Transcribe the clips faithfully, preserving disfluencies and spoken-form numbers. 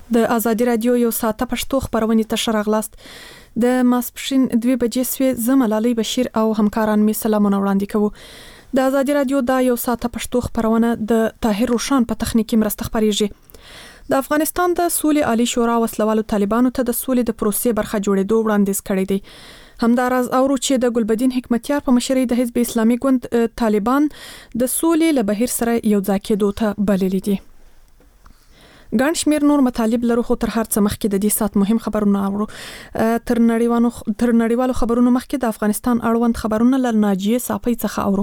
د ازادي رادیو یو ساعته پښتو خبرونه ته راغلاست. د ماسپښین دوه بجې سوې زملالي بشیر او همکاران می سلامونه وړاندې کوو. د ازادي رادیو دا یو ساعته پښتو خبرونه د طاهر روشان په تخنیکی مرسته خبريږي. د افغانستان د سولې عالی شورا وسلوالو طالبانو ته د سولې د پروسې برخه جوړېدو وړاندیز کړی دی. همداراز اورو چې د ګلبدین حکمتیار په مشرۍ د حزب اسلامي ګوند طالبان د سولې له بهیر سره یو ځای کېدو ته بللي دي. ګڼ شمېر نور مطالب لرو، خو تر هر څه مخکې د دې سات مهم خبرونه اورو. تر نړیوالو تر نړیوالو خبرونو مخکې د افغانستان اړوند خبرونه له ناجیه صافی څخه اورو.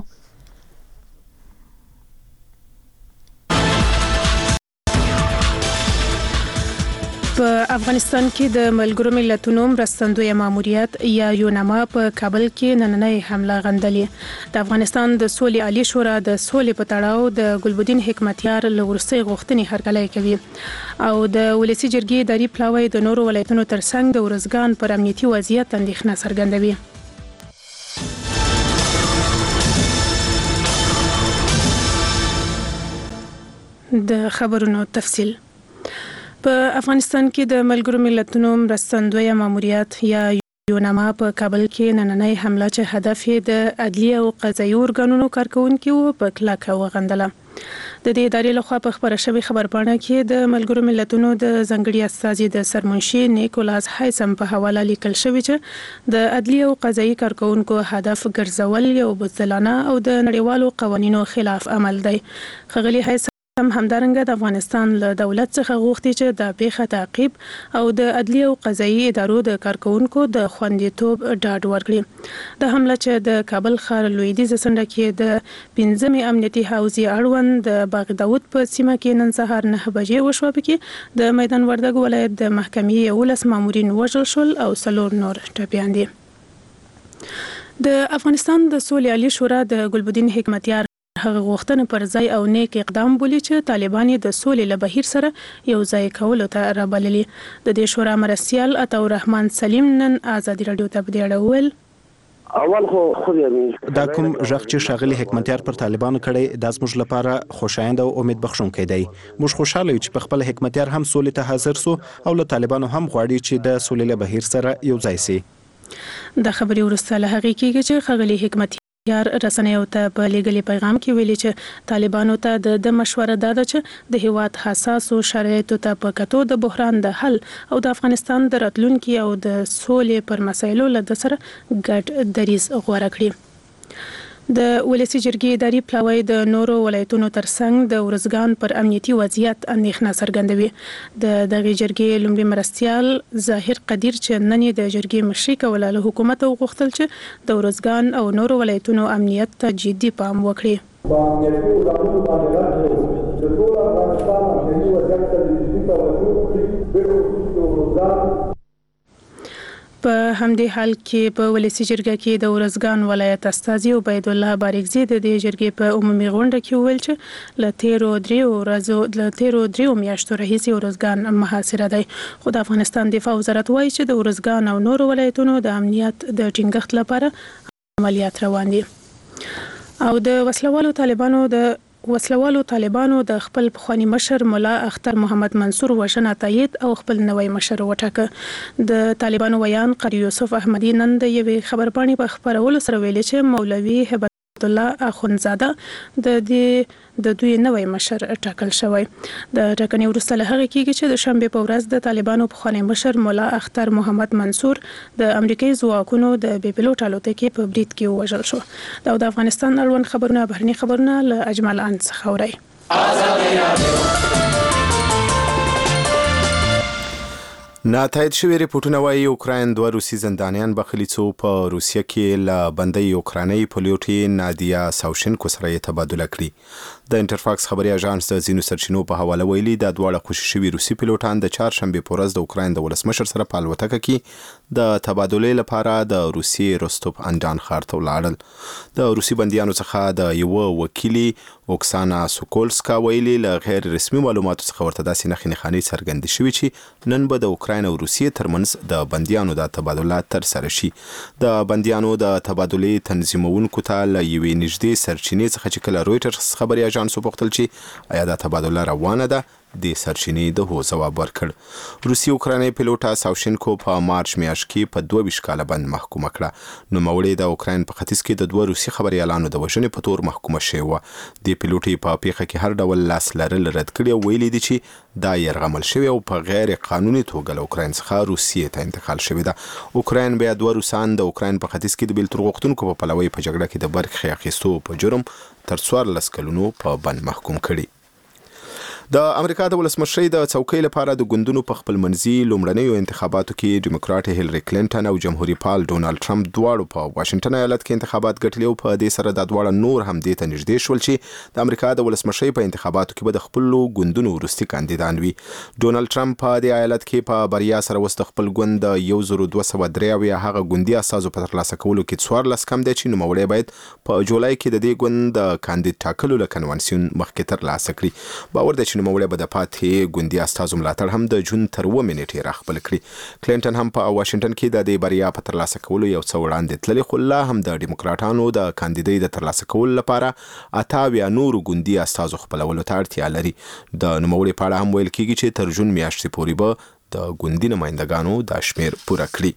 په افغانستان کې د ملګرو ملتونو مرستندوی ماموریت یا یوناما په کابل کې نننۍ حمله غندلې. د افغانستان د سولې عالی شورا د سولې په تړاو د ګلبدین حکمتیار له وروستۍ غوښتنې هرکلی کوي او د ولسی جرګې اداري پلاوی د نورو ولایتونو ترڅنګ د ورزګان پر امنیتي وضعیت اندېښنه څرګندوي. د خبرونو تفصیل. په افغانستان کې د ملګرو ملتونو مرستندوی ماموریت یا یوناما په کابل کې نننۍ حمله چې هدف یې د عدلیه او قضایي ارګانونو کارکونکو په کلکه وغندله. د دې ادارې لخوا په خبره شوې خبرپاڼه کې د ملګرو ملتونو د ځنګړي استازي د سرمنشي نیکولاس هایسم په حواله لیکل شوی چې د عدلیه او قضایي کارکونکو هدف ګرځول یو بزدلانه او د نړیوالو قوانینو خلاف عمل دی. ښاغلي هایسم هم همدارنګه د افغانستان له دولت څخه غوښتي چې د پیښه تعقیب او د عدلیه او قضایي ادارو د کارکونکو د خوندیتوب ډاډ ورکړي. د حمله چې د کابل ښار لویدیځه څنډه کې د پنځمې امنیتي حوزې اړوند د باغ داود په سیمه کې نن سهار نه بجې وشوه. پکې د میدان وردګ ولایت د محکمې یولس مامورین وژل شول او څلور نور ټپیان دي. د افغانستان د سولې عالی شورا د ګلبدین حکمتیار هغه غوښتنه پر ځای او نیک اقدام بولي چې طالبان د سولې له بهیر سره یو ځای کولو ته رابللي. د دې شورا مرستیال عطاء الرحمن سلیم نن ازادي رادیو ته په دې اړه وویل: اول خو خو دا کوم ژغ چې ښاغلي حکمتیار پر طالبانو کړی دا زموږ لپاره خوشایند او امید بخښونکی دی. موږ خوشاله یو چې په خپل حکمتیار هم سولې ته حاضر سو او له طالبانو هم غواړي چې د سولې له بهیر سره یو ځای سي. د خبري ورسته له هغې کېږي چې ښاغلي حکمتیار یار رسنیو ته په لېږلي پیغام کې ویلي چې طالبانو ته د د مشوره دا ده چې د هیواد حساسو شرایطو ته په کتو د بحران د حل او د افغانستان د راتلونکي او د سولې پر مسایلو له د سره ګډ دریځ غوره کړي. د ولسی جرګې اداري پلاوی د نورو ولایتونو ترڅنګ د ورزګان پر امنیتي وضعیت اندېښنه څرګندوي. د دغه جرګې لومړي مرستیال ظاهر قدیر چې نن د جرګې مشري کوله له حکومت غوښتل چې د ورزګان او نورو ولایتونو امنیت ته جدي پام وکړي. په همدې حال کې په ولسی جرګه کې د ورزګان ولایت استازي عبید الله باریکزی د دې جرګې په عمومي غونډه کې وویل چې له تیرو دریو ورځو له تیرو دریو میاشتو راهیسې ورزګان محاصره دی. خو د افغانستان دفاع وزارت وایي چې د ورزګان او نورو ولایتونو د امنیت د ټینګښت لپاره عملیات روان دي. او د وسلوالو طالبانو د وسلوالو طالبانو د خپل پخوانی مشر مولا اختر محمد منصور وژنه تایید او خپل نوی مشر وټاکه. د طالبانو ویان قاری یوسف احمدی نن د یوې خبرپاڼې په خبرولو سره ویلي چې مولوي هبت الله اخونزاده د دې د دوی نوی مشر ټاکل شوی. د ټاکنې وروسته له هغې کېږي چې د شنبې په ورځ د طالبانو پخوانی مشر مولا اختر محمد منصور د امریکایي ځواکونو د بې پیلوټ الوتکې په برید کې ووژل شو. دا د افغانستان اړوند خبرونه بهرني خبرونه له اجمل ان څخه اورئ. ناتایید شوی ریپورتونه وایي اوکراین دوه روسي زندانیان بخلي څو په روسیه کې له بندۍ اوکرانۍ پیلوټې نادیا ساوشنکو سره یې تبادله کړي. د انټرفاکس خبري اژانس د ځینو سرچینو په حواله ویلي دا دواړه خوشي شوي روسي پیلوټان د چهارشنبې په ورځ د اوکراین د ولسمشر سره په الوتکه کې د تبادلې لپاره د روسي روستوف انډان ښار ته ولاړل. د روسي بندیانو څخه د یوه وکیلي اوکسانا سوکولسکا ویلي له غیر رسمي معلوماتو څخه ورته داسې نښې نښانې څرګندې شوي چې نن به د اوکراین او روسیې ترمنځ د بندیانو د تبادله ترسره شي. د بندیانو د تبادلې تنظیمونکو ته له یوې نږدې سرچینې څخه چې کله رویټرز خبري اژانس وپوښتل چې آیا دا تبادله روانه ده د سرچینې د هو ځواب ورکړ. روسي اوکرایني پیلوټ ساوشنکو په مارچ میاشت کې په دوه ویشت کاله بند محکومه کړه. نوموړی د اوکراین په ختیځ کې د دوه روسي خبريالانو د وژنې په تور محکومه شوی و. د پیلوټ په پیښه کې هر ډول لاس لرل رد کړی او ویلي دي چې دا يرغمل شوی او په غیر قانوني توګه له اوکراین څخه روسیې ته انتقال شوی ده. اوکراین بیا دوه روسان د اوکراین په ختیځ کې د بیلتون غوښتونکو په پلوي په جګړه کې د برخې اخیستو په جرم تر څوارلس کلونو په بند محکوم کړي. د امریکا د ولسمشرۍ د څوکۍ لپاره د ګوندونو په خپل منځي لومړنیو انتخاباتو کې ډیموکراټ هیلری کلینټن او جمهوریت پال ډونالد ټرمپ دواړو په واشنگټن ایالت کې انتخابات ګټلي او په دې سره د دواړو نور هم دې ته نږدې شول چې د امریکا د ولسمشرۍ په انتخاباتو کې به د خپل ګوندونو وروستي کاندیدان وي. ډونالد ټرمپ په دې ایالت کې په بریا سره وست خپل ګوند یو زر دوه سوه درې اویا هغه ګوندي اساسو په ترلاسه کولو کې څوارلس کم دی چې نوموړی باید په جولای کې د دې ګوند د کاندید ټاکلو له کنونسیون مخکې ترلاسه کړي. باور دی چې نوموړی به د پات ګوندي استازو ملاتړ هم د جون تر اووه نیټې راخپل کړي. کلینټن هم په واشنگټن کې د دې بریا په ترلاسه کولو یو څه وړاندې تللی، خو لا هم د ډیموکراټانو د کاندیدۍ د ترلاسه کولو لپاره اته اویا نورو ګوندي استازو خپلولو ته اړتیا لري. د نوموړي په اړه هم ویل کېږي چې تر جون میاشتې پورې به د ګوندي نمایندګانو دا شمیر پوره کړي.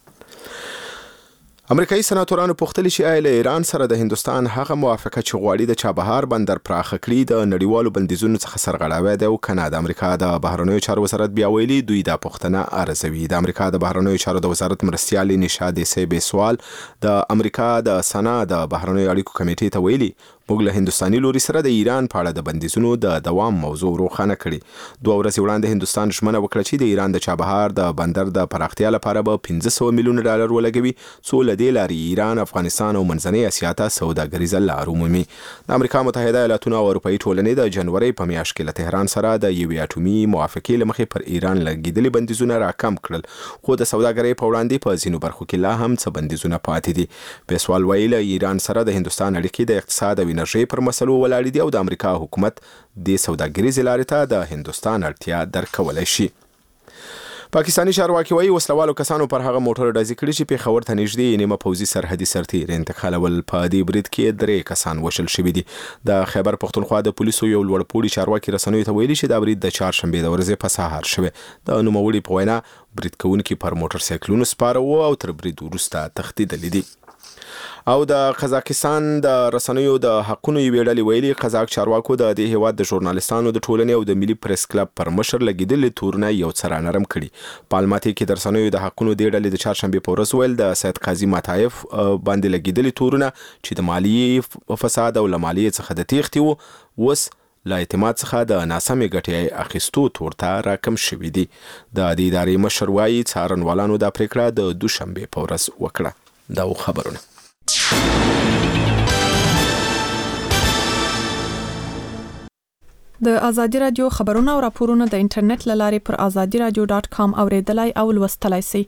امریکایي سناتورانو پوښتلي چې آیا له ایران سره د هندستان هغه موافقه چې غواړي د چابهار بندر پراخه کړي د نړیوالو بندیزونو څخه سرغړاوی دی او کنه. د امریکا د بهرنیو چارو وزارت بیا ویلي دوی دا پوښتنه ارزوي. د امریکا د بهرنیو چارو د وزارت مرستیالي نشاد سیبي سوال د امریکا د سنا د بهرنیو اړیکو کمیټې ته ویلي موږ له هندستاني لوري سره د ایران په اړه د بندیزونو د دوام موضوع روښانه کړي. دوه ورځې وړاندې هندستان ژمنه وکړه چې د ایران د چابهار د بندر د پراختیا لپاره به پنځه سوه میلیونه ډالر ولګوي، څو له دې لارې ایران، افغانستان او منځنۍ اسیا ته سوداګریزه لار ومومي. د امریکا متحده ایالاتونو او اروپایي ټولنې د جنوري په میاشت کې له تهران سره د یوې اټومي موافقې له مخې پر ایران لګېدلي بندیزونه راکم کړل، خو د سوداګرۍ په وړاندې په ځینو برخو کې لا هم څه بندیزونه پاتې دي. بیسوال ویل ایران سره د هندستان اړیکې د اقتصاد او انرژۍ پر مسلو ولاړې دي او د امریکا حکومت د سوداګریزې لارې ته د هندستان اړتیا درکولی شي. پاکستاني چارواکي وايي وسلوالو کسانو پر هغه موټر ډزې کړي چې پېښور ته نږدې نیمه پوځي سرحدي سرتیر انتقالول. په دې برید کې درې کسان وشل شوي دي. د خیبر پښتونخوا د پولیسو یو لوړپوړي چارواکي رسنیو ته ویلي چې دا برید د چهارشنبې د ورځې په سهار شوی. د نوموړي په وینا برید کوونکي پر موټر سایکلونو سپاره وو او تر برید وروسته تښتېدلي دي. او د قزاقستان د رسنیو د حقونو یوې ډلې ویلي قزاق چارواکو د دې هیواد د ژورنالستانو د ټولنې او د ملي پریس کلب پر مشر لګېدلي تورونه یو څه رانرم کړي. په الماتې کې د رسنیو د حقونو دې ډلې د چهارشنبې په ورځ ویل د سید قاضي ماتایف باندې لګېدلي تورونه چې د مالیې فساد او له مالیې څخه د تېښتې وو اوس له اعتماد څخه د ناسمې ګټې اخیستو تور ته راکم شوي دي. د دې ادارې مشر وایي څارنوالانو دا پریکړه د دوشنبې په ورځ وکړه. دا خبرونه د ازادي رادیو خبرونه او راپورونه د انټرنیټ له لارې پر ازادي رادیو ډاټ کام اوریدلای او لوستلای شئ.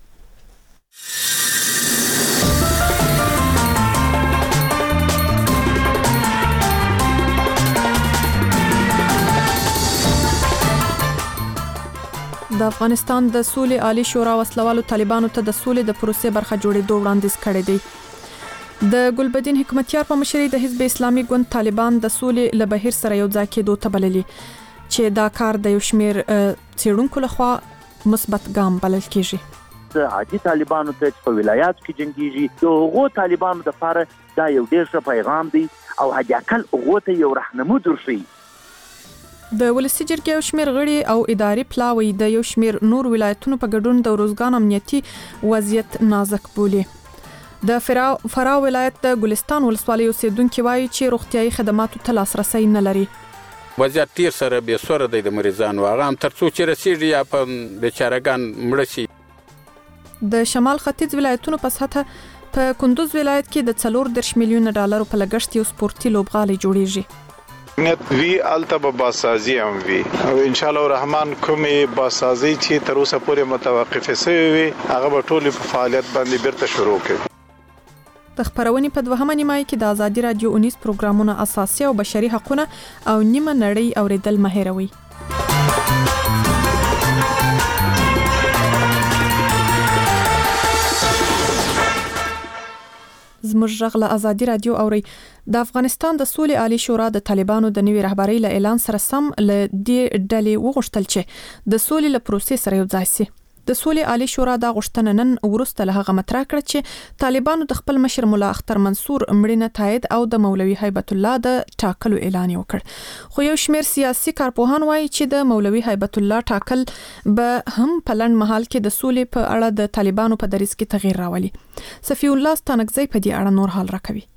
د افغانستان د سولې عالی شورا وسلوالو طالبانو ته د سولې د پروسې برخه جوړېدو وړاندیز کړی دی. د ګلبدین حکمتیار په مشرۍ د حزب اسلامي ګوند طالبان د سولې له بهیر سره یو ځای کېدو ته بللي چې دا کار د یو شمېر څېړونکو لخوا مثبت ګام بلل کېږي. عادي طالبانو ته په ولایاتو کې جنګیږي د هغو طالبانو لپاره دا یو ډېر ښه پیغام دی او حد اقل هغو ته یو رهنمود ورښیي. د ولسي جرګې یو شمېر غړي او اداري پلاوی د یو شمېر نور ولایتونو په ګډون د روزګان امنیتي وضعیت نازک بولي. د فراه ولایت د ګلستان ولسوالۍ اوسیدونکي وایي چې روغتیايي خدماتو ته لاسرسی نه لري. وضعیت ډېر سره بې سوره دی د مریضانو، هغه هم تر څو چې رسېږي یا په بیچارهګان مړه شي. د شمال ختیځ ولایتونو په سطحه په کندوز ولایت کې د څلور دېرش میلیونه ډالرو په لګښت یو سپورتي لوبغالی جوړیږي. نیت وی الته به باسازي هم وي او ان شاء الله الرحمن کومې باسازي چې تر اوسه پورې متوقفه شوی وي هغه به ټول په فعالیت باندې بیرته شروع کړي. د خبرونې په دوهمه نیمایي کې د ازادي رادیو اونیز پروګرامونه اساسي او بشري حقونه او نیمه نړۍ اوریدل مه هېروئ. زموږ غږ له ازادي رادیو اوري. د افغانستان د سولې عالی شورا د طالبانو د نوي رهبرۍ له اعلان سره سم له دې ډلې وغوښتل چې د سولې له پروسې سره یو ځای شي. د سولې عالی شورا دا غوښتنه نن وروسته له هغه مطرح کړه چې طالبانو د خپل مشر مولا اختر منصور مړینه تایید او د مولوي هیبت الله د ټاکلو اعلان وکړ. خو یو شمېر سیاسي کارپوهان وایي چې د مولوي هیبت الله ټاکل به هم په لنډ مهال کې د سولې په اړه د طالبانو په دریځ کې تغییر راولي. صفی الله ستانکزی په دې اړه نور حال راکوي.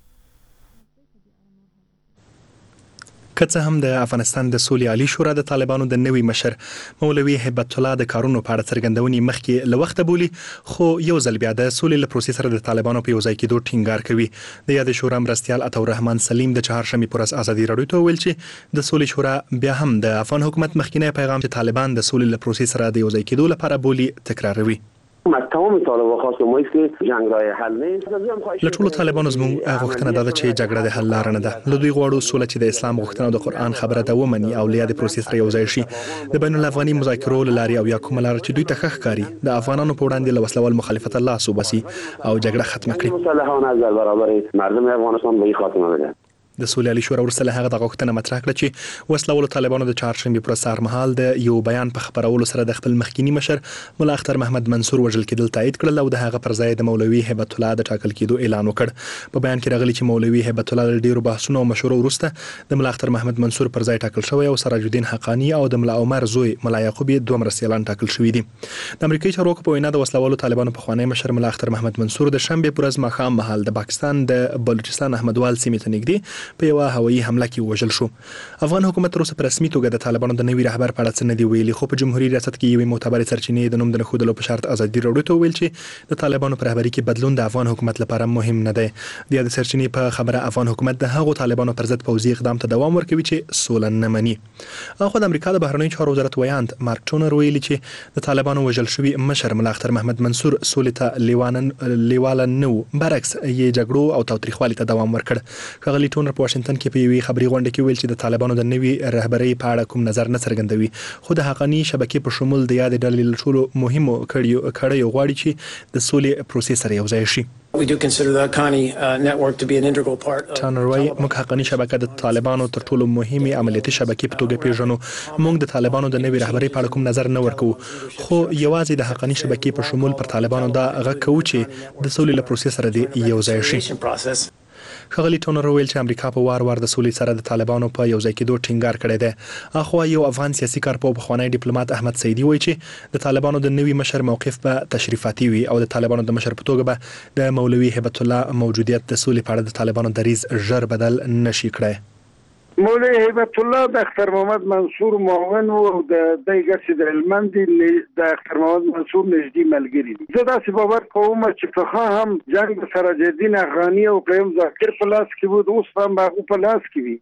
که څه هم د افغانستان د سولې عالی شورا د طالبانو د نوي مشر مولوي هیبت الله د کارونو په اړه څرګندونې مخکې له وخته بولي، خو یو ځل بیا د سولې له پروسې سره د طالبانو په یو ځای کېدو ټینګار کوي. د یاد شورا مرستیال عطاالرحمن سلیم د چهارشنبې پر ورځ ازادي راډیو ته ویل چې د سولې شورا بیا هم د افغان حکومت مخکینی پیغام چې طالبان د سولې له پروسې سره د یو ځای کېدو لپاره بولي تکراروي. تمام طالبان خواست ما است که جنگ راه حل نیست. له ټولو طالبانو زموږ غوښتنه ده چې جګړه د حل لار نه ده. له دوی غواړو سوله چې د اسلام غوښتنه او د قرآن خبره ده ومني او له دې پروسې سره یو ځای شي. د بین الافغاني مذاکرو لاري او یا کومه لار چې دوی ته ښه ښکاري د افغانانو په وړاندې له وسلوال مخالفت الله صوبسي او جګړه ختم کړي. مسلحانه از برابر مردم افغانستان به خاتمه بده. د سولې عالی شورا ورسره هغه د غوښتنه مطرح کړه چې وسلوال طالبانو د چهارشنبې پر سهار مهال د یو بیان په خبرولو سره د خپل مخکینی مشر مولا اختر محمد منصور وژل کېدل تایید کړل او د هغه پر ځای د مولوي هیبت الله د ټاکل کېدو اعلان وکړ. په بیان کې راغلی چې مولوي هیبت الله د ډیرو بحثونو او مشورو وروسته د مولا اختر محمد منصور پر ځای ټاکل شوی او سراج الدین حقانی او د مولا عمر زوی مولا یعقوب دوه مرستیالان ټاکل شوی دي. د امریکایي چارواکو په وینا د وسلوال طالبانو په خوانی مشر مولا اختر محمد منصور د شنبې پر ورځ ماښام مهال د پاکستان د بلوچستان احمدوال سیمې ته نږدې په یو هوایي حمله کې وژل شو. افغان حکومت تر اوسه په رسمي توګه د طالبانو د نوي رهبر په اړه څه نه دی ویلي، خو په جمهوریت ریاست کې یوې معتبرې سرچینې د نوم د نښودلو په شرط ازادي راډیو ته ویل چې د طالبانو په رهبري کې بدلون د افغان حکومت لپاره مهم نه دی. د دې سرچینې په خبره افغان حکومت د هغو طالبانو پر ضد پوځي اقدام ته دوام ورکوي چې سوله نه مني. اخو د امریکا د بهرنیو چارو وزارت ویاند مارک ټونر ویلي چې د طالبانو وژل شوی مشر مولا اختر محمد منصور سولې ته لیوان لیواله نو برعکس یې جګړو او تاوتریخوالي ته دوام ورکړ. ښاغلي ټونر په واشنگټن کې په یوې خبري غونډه کې ویل چې د طالبانو د نوي رهبرۍ په اړه کوم نظر نه څرګندوي، خو د حقانی شبکې په شمول د یاد ډلې له ټولو مهمو کړیو غواړي چې د سولې پروسې سره یو ځای شي. We do consider the Haqqani uh, network to be an integral part of ټانروي موږ حقانی شبکه د طالبانو تر ټولو مهمه عملیاتي شبکې په توګه پیژنو. موږ د طالبانو د نوي رهبرۍ په اړه کوم نظر نه ورکو، خو یوازې د حقانی شبکې په شمول پر طالبانو دا غږ کوو چې د سولې له پروسې سره دی یو ځای شي. ښاغلي ټونر ویل چې امریکا په وار وار د سولې سره د طالبانو په یو ځای کېدو ټینګار کړی دی. اخو یو افغان سیاسي کارپوه په خوانی ډیپلوماټ احمد سیدی وایي چې د طالبانو د نوي مشر موقف به تشریفاتي وي او د طالبانو د مشر په توګه به د مولوي هیبت الله موجودیت د سولې په اړه د طالبانو دریځ ژر بدل نشي کړی. مولوی هیبت الله د اختر محمد منصور معاون او د دایګه د هلمند د اختر محمد منصور نږدې ملګری دي. زه داسې باور کوم چې په هم جنگ د سراج الدین افغاني او قیم ذاکر په لاس کې وو، اوس هم هغه په لاس کې وي.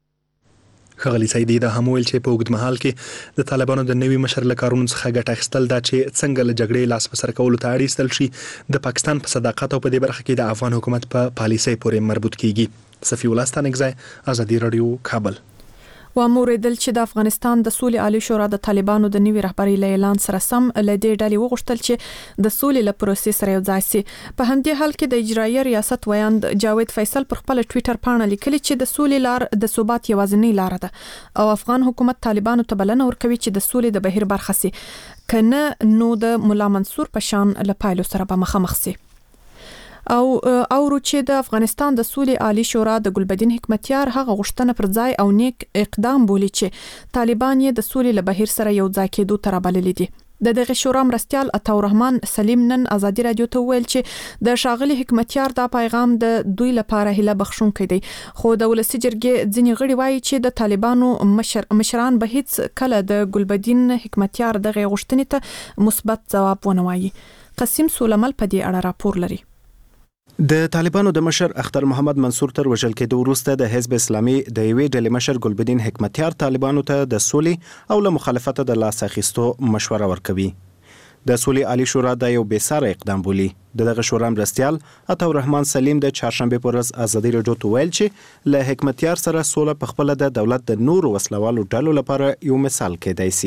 ښاغلي سیدی دا هم ویل چې په اوږد مهال کې د طالبانو د نوي مشر له کارونو څخه ګټه اخیستل دا چې څنګه له جګړې لاس په سر کولو ته اړ ایستل شي د پاکستان په صداقت او په دې برخه کې د افغان حکومت په پالیسۍ پورې مربوط کیږي. صفی الله ستانکزی، ازادي راډیو، کابل. و موریدل چې د افغانستان د سولې عالی شورا د طالبانو د نوي رهبرۍ له اعلان سره سم له دې ډلې وغوښتل چې د سولې له پروسې سره یو ځای شي. په همدې حال کې د اجرایي ریاست ویاند جاوید فیصل پر خپل ټوئیټر پاڼه لیکلي چې د سولې لار د ثبات یوازینی لار ده او افغان حکومت طالبانو ته بلنه ورکوي چې د سولې د بهیر برخه شي، کنه نو د مولا منصور په شان له پایلو سره به مخامخ شي. او اورو چې د افغانستان د سولې عالی شورا د ګلبدین حکمتیار هغه غوښتنه پر ځای او نیک اقدام بولی چې طالبان یې د سولې له بهیر سره یو ځای کېدو ته رابللي دي. د دغه شورا مرستیال عطاالرحمن سلیم نن ازادي رادیو ته ویل چې د شاغلي حکمتیار دا پیغام د دوی لپاره هله بخښونکی دی، خو د ولسی جرګې ځینې غړي وایي چې د طالبانو مشر مشران به هیڅ کله د ګلبدین حکمتیار دغه غوښتنې ته مثبت ځواب ونه وایي. قسم سولمل په دې اړه راپور لري. د طالبانو د مشر اختر محمد منصور تر وژل کېدو وروسته د حزب اسلامي د یوې ډلې مشر ګلبدین حکمتیار طالبانو ته د سولې او له مخالفت د لاس اخیستو مشوره ورکوي. د سولې عالی شورا د یو بیساره اقدام بولی. دغه شورا مرستیال عطاالرحمن سلیم د چهارشنبه پر ورځ ازادي راډیو ته ویل چې له حکمتیار سره سوله په خپل د دولت د نور وسلوالو ډلو لپاره یو مثال کېدای شي.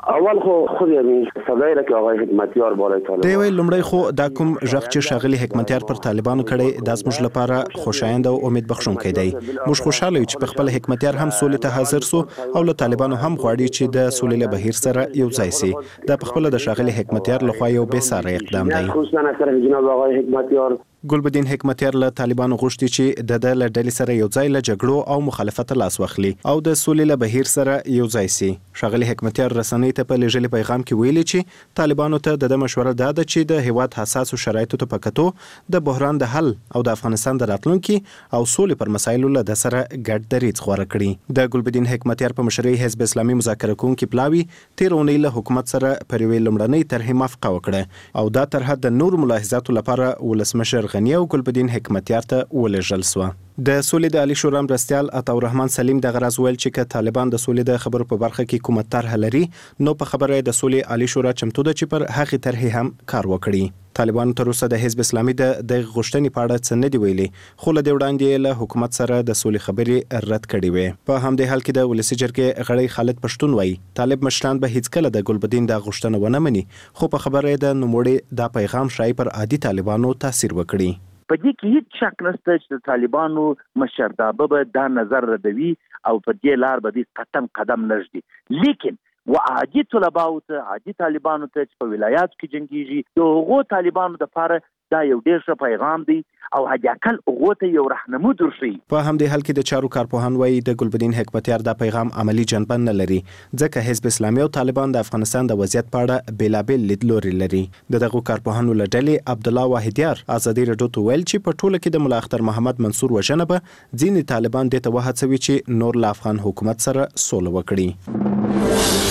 اول خو خو یې صدایره کې هغه حکمتیار بالای طالبان دی ویل لمړی خو دا کوم ژغ چې شاغلي حکمتیار پر طالبانو کړي د زموږ لپاره خوشایند او امید بخښونکی دی. موږ خوشاله یو چې په خپل حکمتیار هم سولې ته حاضر سو او له طالبانو هم غواړي چې د سولې له بهیر سره یو ځای سي. دا په خپل د شاغلي حکمتیار لخوا یو بې ساري اقدام دی. خصوصا سره جناب آقای حکمتیار ګلبدین حکمتیار له طالبانو غوښتي چې د د له ډلې سره یو ځای له جګړو او مخالفت لاس واخلي او د سولې له بهیر سره یو ځای سي. شاغلي حکمتیار رسنۍ ته په لېږلي پیغام کې ویلي چې طالبانو ته د مشوره ده چې د هیواد حساسو شرایطو ته پکتو د بحران د حل او د افغانستان د راتلونکي او سولې پر مسایلو له د سره ګډ دریځ غوړه کړي. د ګلبدین حکمتیار په مشرۍ حزب اسلامي مذاکره کوونکي پلاوي تیر اونۍ له حکومت سره پر یوې لومړنۍ طرحې موافقه وکړه او دا طرحه د نور ملاحظاتو لپاره ولسمشر غنی او ګلبدین حکمتیار ته ولېږل سوه. د سولې د عالی شورا مرستیال عطاالرحمن سلیم د غرض ویل چې که طالبان د سولې د خبرو په برخه کې کومه طرحه لري نو په خبره د سولې عالی شورا چمتو ده چې پر هغې طرحې هم کار وکړي. طالبانو تر اوسه د حزب اسلامي د د غوښتنې په اړه څه نه دی ویلي خو له دې وړاندې له حکومت سره د سولې خبرې رد کړې وې. په همدې حال کې د ولسي جرګې غړی خالد پښتون وایي طالب مشران به هیڅکله د ګلبدین د غوښتنه ونه مني خو په خبره د نوموړي دا پیغام شای پر عادي طالبانو تاثیر وکړي. په دې کې هیڅ شک نشته چې طالبانو مشرتابه به دا نظر ردوي او په دې لار به دې قدم قدم نږدي. لیکن و عادي طلباو ته عادي طالبانو ته چې په ولایاتو کې جنګیږي د هغو طالبانو لپاره دا یو ډېر ښه پیغام دی او حداقل هغو ته یو رهنمود ورښیي. په همدې حال کې د چارو کارپوهان وایي د ګلبدین حکمتیار دا پیغام عملی جنبه نه لري ځکه حزب اسلامي او طالبان د افغانستان د وضعیت په اړه بېلابېل لیدلوري لري. د دغو کارپوهانو له ډلې عبدالله واحدیار ازادي راډیو ته ویل چې په ټوله کې د ملا اختر محمد منصور وژنه به ځینې طالبان دې ته وهڅوي چې نور له افغان حکومت سره سوله وکړي.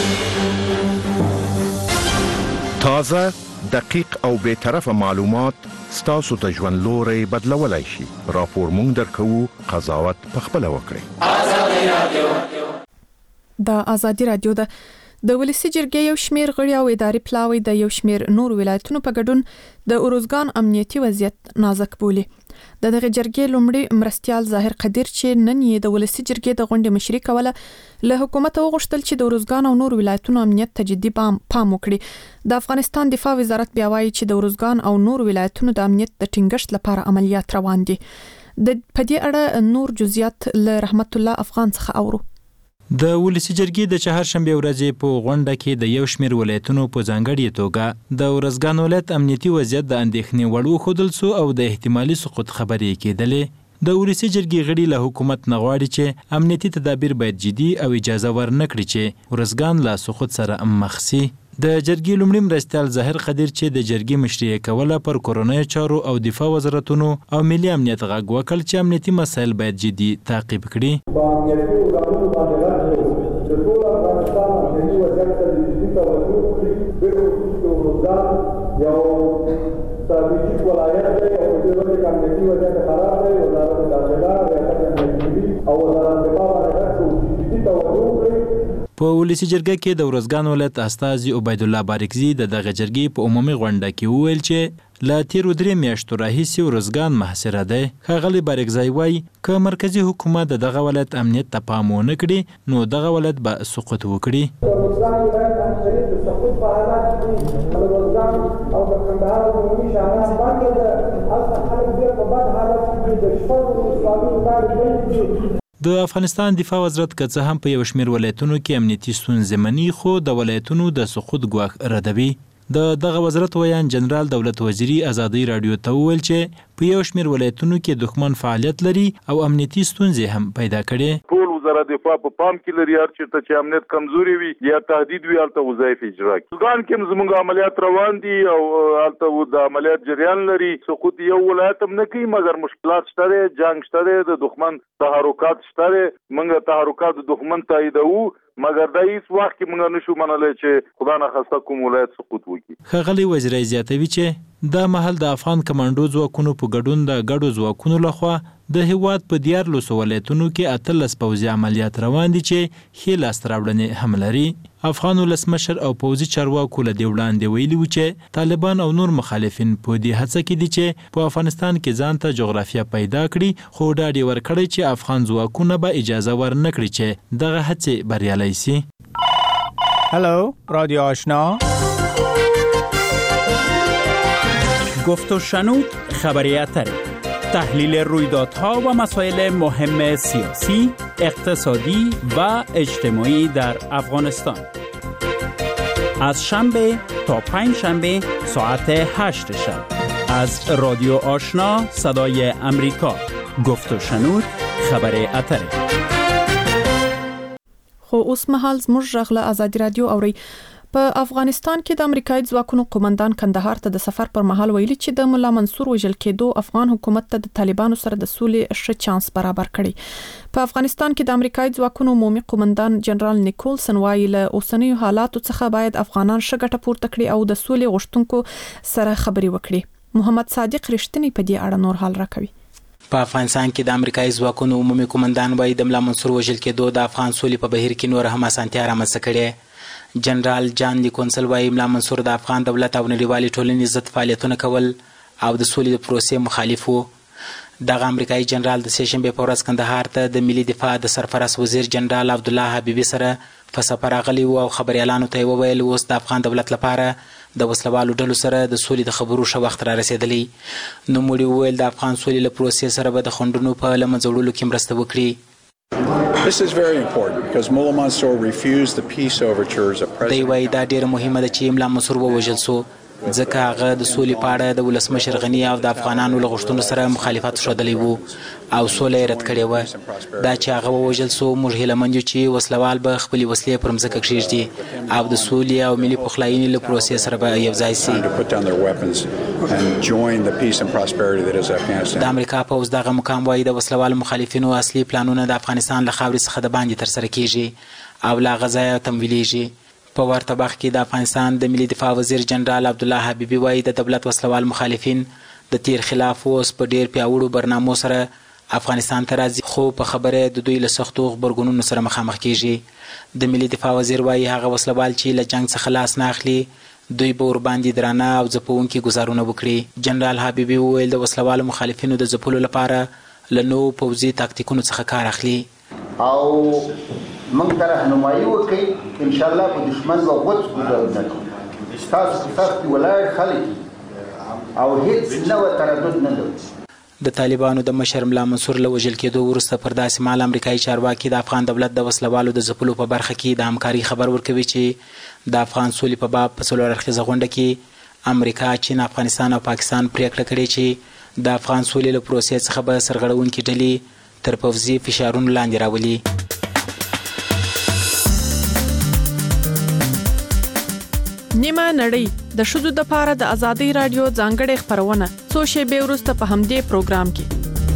تازه دقیق او بے طرفه معلومات ستاسو ته ژوند لوري بدلولای شي. راپور مونږ درکو قضاوت پخپله وکړئ. ازادي رادیو د ازادي رادیو د د ولسی جرګې یو شمیر غړي او اداري پلاوی د یو شمیر نور ولایتونو په ګډون د اروزګان امنیتي وضعیت نازک بولی. د دغه جرګې لومړی مرستیال ظاهر قدیر چې نن یې د ولسی جرګې د غونډې مشري کوله له حکومت وغوښتل چې د اروزګان او نور ولایتونو امنیت ته جدي پام وکړي. د افغانستان دفاع وزارت بیا وایي چې د اروزګان او نور ولایتونو د امنیت د ټینګښت لپاره عملیات روان دي. د په دې اړه نور جزئیات له رحمت الله افغان څخه اورو. د ولسی جرګې د چهارشنبه ورځې په غونډه کې د یو شمیر ولایتونو په ځانګړي توګه د اروزګان ولایت امنیتي وضعیت د اندېښنې وړ وښودل سو او د احتمالي سقوط خبرې کېدلې. د ولسی جرګې غړي له حکومت نه غواړي چې امنیتي تدابیر باید جدي او اجازه ورنکړي چې اروزګان له سقوط سره مخ شي. د جرګې لومړي مرستیال ظاهر قدیر چې د جرګې مشري کوله پر کورونی چارو او دفاع وزارتونو او ملي امنیت غږ وکړ چې امنیتي مسایل باید جدي تعقیب کړي. په ولسی جرګه کې د اروزګان ولایت استازي عبید الله بارکزي د دغه جرګې په عمومي غونډه کې وویل چې لا تیر درې میاشتو راهیسې اروزګان محاصره دی. ښاغلی بارکزي وایي که مرکزی حکومت د دغه ولایت امنیت ته پام ونه کړي نو دغه ولایت به سقوط وکړي. د افغانستان دفاع وزارت که څه هم په یو شمیر ولایتونو کې امنیتي ستونزې مني خو د ولایتونو د سقوط ګواښ ردوي. د دغه وزارت ویان جنرال دولت وزیری ازادي رادیو ته وویل چې په یو شمیر ولایتونو کې دښمن فعالیت لري او امنیتي ستونزې هم پیدا کړي. ټول وزارت دفاع په پام کې لري هر چېرته چې امنیت کمزوري وي یا تهدید وي هلته وظایف اجرا کړي. افغان کې زموږ عملیات روان دي او هلته د عملیات جریان لري. سقوط یو ولایت هم نه کوي مګر مشکلات شته دی، جنګ شته دی، د دښمن تحرکات شته دی. موږ تحرکات د دښمن تاییدوو مګر دا هیڅ وخت کې موږ نشو منلی چې خدا نخواسته کوم ولایت سقوط وکړي. ښاغلی وزیری زیاتوي چې دا مهال د افغان کمانډو ځواکونو په ګډون د ګډو ځواکونو لخوا د هیواد په دیارلسو ولایتونو کې اتلس پوځي عملیات روان دي چې ښې لاسته راوړنې هم لري. افغان ولسمشر او پوځي چارواکو له دې وړاندې ویلي وو چې طالبان او نور مخالفین په دې هڅه کې دي چې په افغانستان کې ځان ته جغرافیه پیدا کړي خو ډاډ یې ورکړی چې افغان ځواکونه به اجازه ورنکړي چې دغه هڅې بریالۍ سي. هلو رادیو آشنا. گفت و شنود خبری اتری، تحلیل رویدادها و مسائل مهم سیاسی، اقتصادی و اجتماعی در افغانستان. از شنبه تا پنج شنبه ساعت هشت شب از رادیو آشنا صدای امریکا. گفت و شنود خبری اتری. خو اوس مهال زموږ غږ له ازادي رادیو اوري. په افغانستان کې د امریکایي ځواکونو قومندان کندهار ته د سفر پر مهال ویلي چې د مولا منصور وژل کېدو افغان حکومت ته د طالبانو سره د سولې ښه چانس برابر کړي. په افغانستان کې د امریکایي ځواکونو عمومي قومندان جنرال نیکولسن وایي له اوسنیو حالاتو څخه باید افغانان ښه ګټه پورته کړي او د سولې غوښتونکو سره خبرې وکړي. محمد صادق رښتینی په دې اړه نور حال راکوي. په افغانستان کې د امریکایي ځواکونو عمومي قومندان وایي د مولا منصور وژل کېدو د افغان سولې په بهیر کې نور هم اسانتیا رامنځته کړې. جنرال جان نیکولسن وایي مولا منصور د افغان دولت او نړیوالې ټولنې ضد فعالیتونه کول او د سولې د پروسې مخالف وو. دغه امریکایي جنرال د سه شنبې په ورځ کندهار ته د ملي دفاع د سرپرست وزیر جنرال عبدالله حبیبي سره په سفر راغلی و او خبريالانو ته وویل اوس د افغان دولت لپاره د وسلوالو ډلو سره د سولې د خبرو ښه وخت را رسېدلی. نو موږ وویل د افغان سولې له پروسې سره به د خنډونو په له منځه وړلو کې مرسته وکړي. This is very important because Mullah Mansour refused the peace overtures of President. دی وایي دا ډیره مهمه ده چې مولا منصور ووژل سو ځکه هغه د سولې په اړه د ولسمشر غني او د افغانانو له غوښتنو سره مخالفت ښودلی وو او سوله یې رد کړې وه. دا چې هغه ووژل سو موږ هیلهمند یو چې وسلوال به خپلې وسلې پر مځکه کښېږدي او د سولې او ملي پخلاینې له پروسې سره به یو ځای سي. د امریکا پوځ دغه مقام وایي د وسلوالو مخالفینو اصلي پلانونه د افغانستان له خاورې څخه د باندې ترسره کیږي او له هغه ځایه تمویلیږي. په ورته وخت کې د افغانستان د ملي دفاع وزیر جنرال عبدالله حبیبي وایي د دولت وسلوال مخالفین د تیر خلاف اوس په ډیر پیاوړو برنامو سره افغانستان ته راځي خو په خبره د دوی له سختو غبرګونونو سره مخامخ کیږي. د ملي دفاع وزیر وایي هغه وسلوال چې له جنگ څخه لاس نه اخلي دوی به ورباندې درانه او ځپونکي ګزارونه وکړي. جنرال حبیبي وویل د وسلوالو مخالفینو د ځپلو لپاره له نوو پوځي تاکتیکونو څخه کار اخلي او موږ ته راهنمایي وکړي ان شاء الله په دشمن به غوڅ ګذار نه کوو. ستاسو په صف کې ولاړ خلک او هیڅ نوع تردد نه لري. د طالبانو د مشر مولا منصور له وژل کېدو وروسته پر داسې مهال امریکایي چارواکي د افغان دولت د وسلوالو د ځپلو په برخه کې د همکاري خبر ورکوي چې د افغان سولې په باب په څلور اړخیزه غونډه کې امریکا، چین، افغانستان او پاکستان پریکړه کړې چې د افغان سولې له پروسې څخه به سرغړونکي ډلې تر پوځي فشارونو لاندې راولي. نیمه نړۍ د ښځو د پاره د ازادي رادیو ځانګړې خبرونه څو شېبې وروسته په همدې پروګرام کې.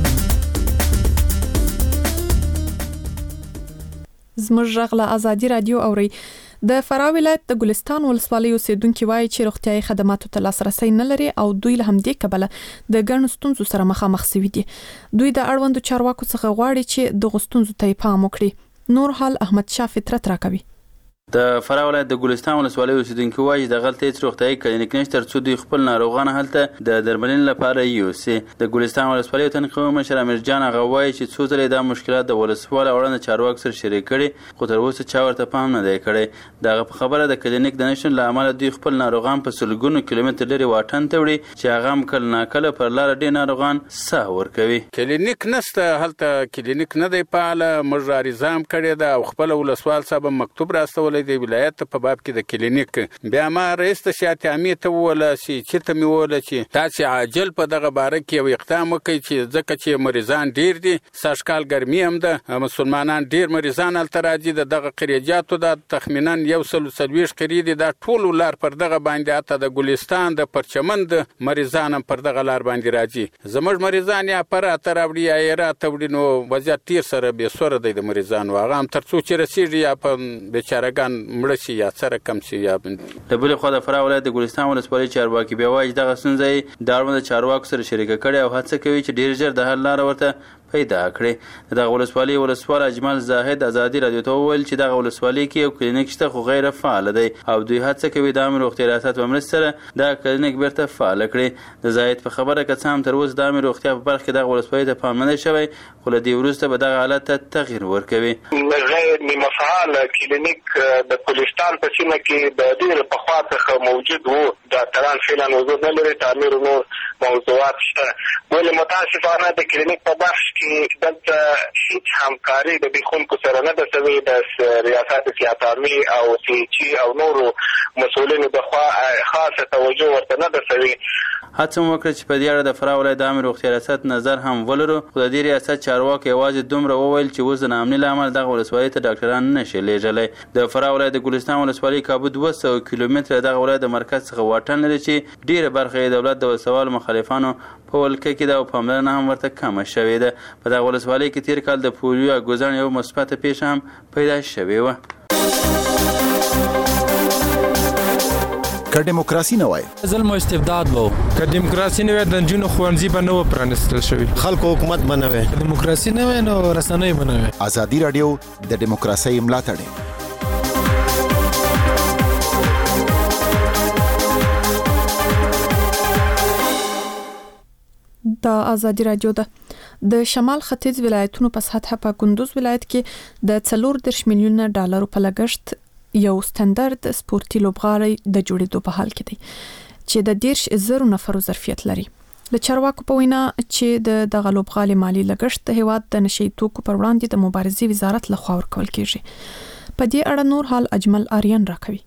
زموږ غږ له ازادي رادیو اوري. د فراه ولایت د ګلستان ولسوالۍ اوسیدونکو وایي چې روغتیايي خدماتو ته لاسرسي نه لري او دوی له همدې کبله د ګڼو ستونزو سره مخامخ شوي دي. دوی د اړوندو چارواکو څخه غواړي چې د غوښتنو ته پام وکړي. نور حال احمد شاه فطرت راکوي. د فراه ولایت د ګلستان ولسوالۍ اوسیدونکو وایي د غلطه هیڅ روغتیايي کلینیک نشته ترڅو دوی خپل ناروغان هلته د درملنې لپاره یوسي. د ګلستان ولسوالۍ تنقیب مشر امیر جان هغه وایي چې څو ځله دا مشکلات د ولسوال اړوند چارواکو سره شریک کړي خو تر اوسه چا ورته پام نه دی کړی. دغه په خبره د کلینیک د نشټون له امله دوی خپل ناروغان په سلګونو کیلومتر لري واټن ته وړي چې هغه هم کله ناکله پر لار ډېر ناروغان ساه ورکوي. کلینیک نشته هلته کلینیک نه دی فعال. موږ نظام کړی دا او خپل ولسوال صاحب مکتوب راستولې دی ولایت په باب کې د کلینیک. بیا ما رئیس تشات امیر ته ولا شي چې ته می ولا چې تاسو عاجل په دغه باره کې یو اقدام وکړي چې ځکه چې مریضان ډیر دي ساشکال ګرمي هم ده مسلمانان ډیر مریضان الته راځي د دغه قریجاتو د تخمینا یو سل سلويش قریدي دا ټول لار پر دغه باندې اته د ګلستان د پرچمن د مریضان پر دغه لار باندې راځي. زموږ مریضان یا پر اتر اوړي یا را توړي نو وضعیت تیر سره به سره د مریضان واغه هم ترڅو چې رسیږي یا په بیچارهګان مړ شي یا سره کم شي. یا د بل خو د فراه ولایت د ګلستان ولسوالۍ چارواکي بیا وایي دغه ستونزې د اړوند چارواکو سره شریک کړي او هڅه کوي چې ډیر ژر د حل لار ورته پیدا کړې. د ولسوالۍ ولسوال اجمل زاهد ازادي رادیو ته وویل چې د ولسوالۍ کې یو کلینیک شته خو غیر فعال دی او دوی هڅه کوي د عامه روغتیا ریاست په مرسته سره دا کلینیک بیرته فعال کړي. د زاهد په خبره که څه هم تر اوسه د عامه روغتیا په برخه کې د ولسوالۍ ته پام نه دی شوی خو له دې وروسته به دغه حالت ته تغییر ورکوي. غیر نیمه فعال کلینیک د پولیسټان په سیمه کې د ډېر پخوا څخه موجود وو. ډاکټران فعلا وجود نه لري، تعمیر نور موضوعات شته. ولې متاسفانه د کلینیک په بخش کې دلته هیڅ همکاري د بیخونکو سره نه ده شوې. د ریاست صحت عامې او سی ایچ ای او نورو مسؤلینو د خوا خاصه توجه ورته نه ده شوې. هڅه مو وکړه چې په دې اړه د فراه ولایت د عامې روغتیا ریاست نظر هم ولرو خو د دې ریاست چارواکي یوازې دومره وویل چې اوس د ناامنۍ له امله دغه ولسوالۍ ته ډاکټران نشي لیږلی. د فراه ولایت د ګلستان ولسوالۍ کابو دوه سوه کیلومتره دغه ولایت د مرکز څخه واټن لري چې ډېره برخه یې دولت د وسوالو مخالفانو په ولکه کې ده او پاملرنه هم ورته کمه شوې ده. په دغه ولسوالۍ کې تېر کال د پولیو اګوزن یو مثبته پیښه هم پیدا شوې وه. که دیموکراسي نه وای ظلم او استبداد وو، که دیموکراسي نه وای د نجونو ښوونځي به نه و پرانیستل شوي، خلکو حکومت به نه وای، که دیموکراسي نه وای نو رسنۍ به نه وای. ازادي راډیو د دیموکراسۍ ملاتړ. د ازادي راډیو د د شمال ختیځ ولایتونو په سطحه په کندوز ولایت کې د څلور دېرش میلیونه ډالرو په لګښت یو ستاندرد سپورتي لوبغالی د جوړېدو په حال کې دی چې د دېرش زرو نفرو ظرفیت لري. د چارواکو په وینا چې د دغه لوبغالي مالی لګښت د هیواد د نشي توکو پر وړاندې د مبارزې وزارت لخوا ورکول کیږي. په دې اړه نور حال اجمل آریان راکوي.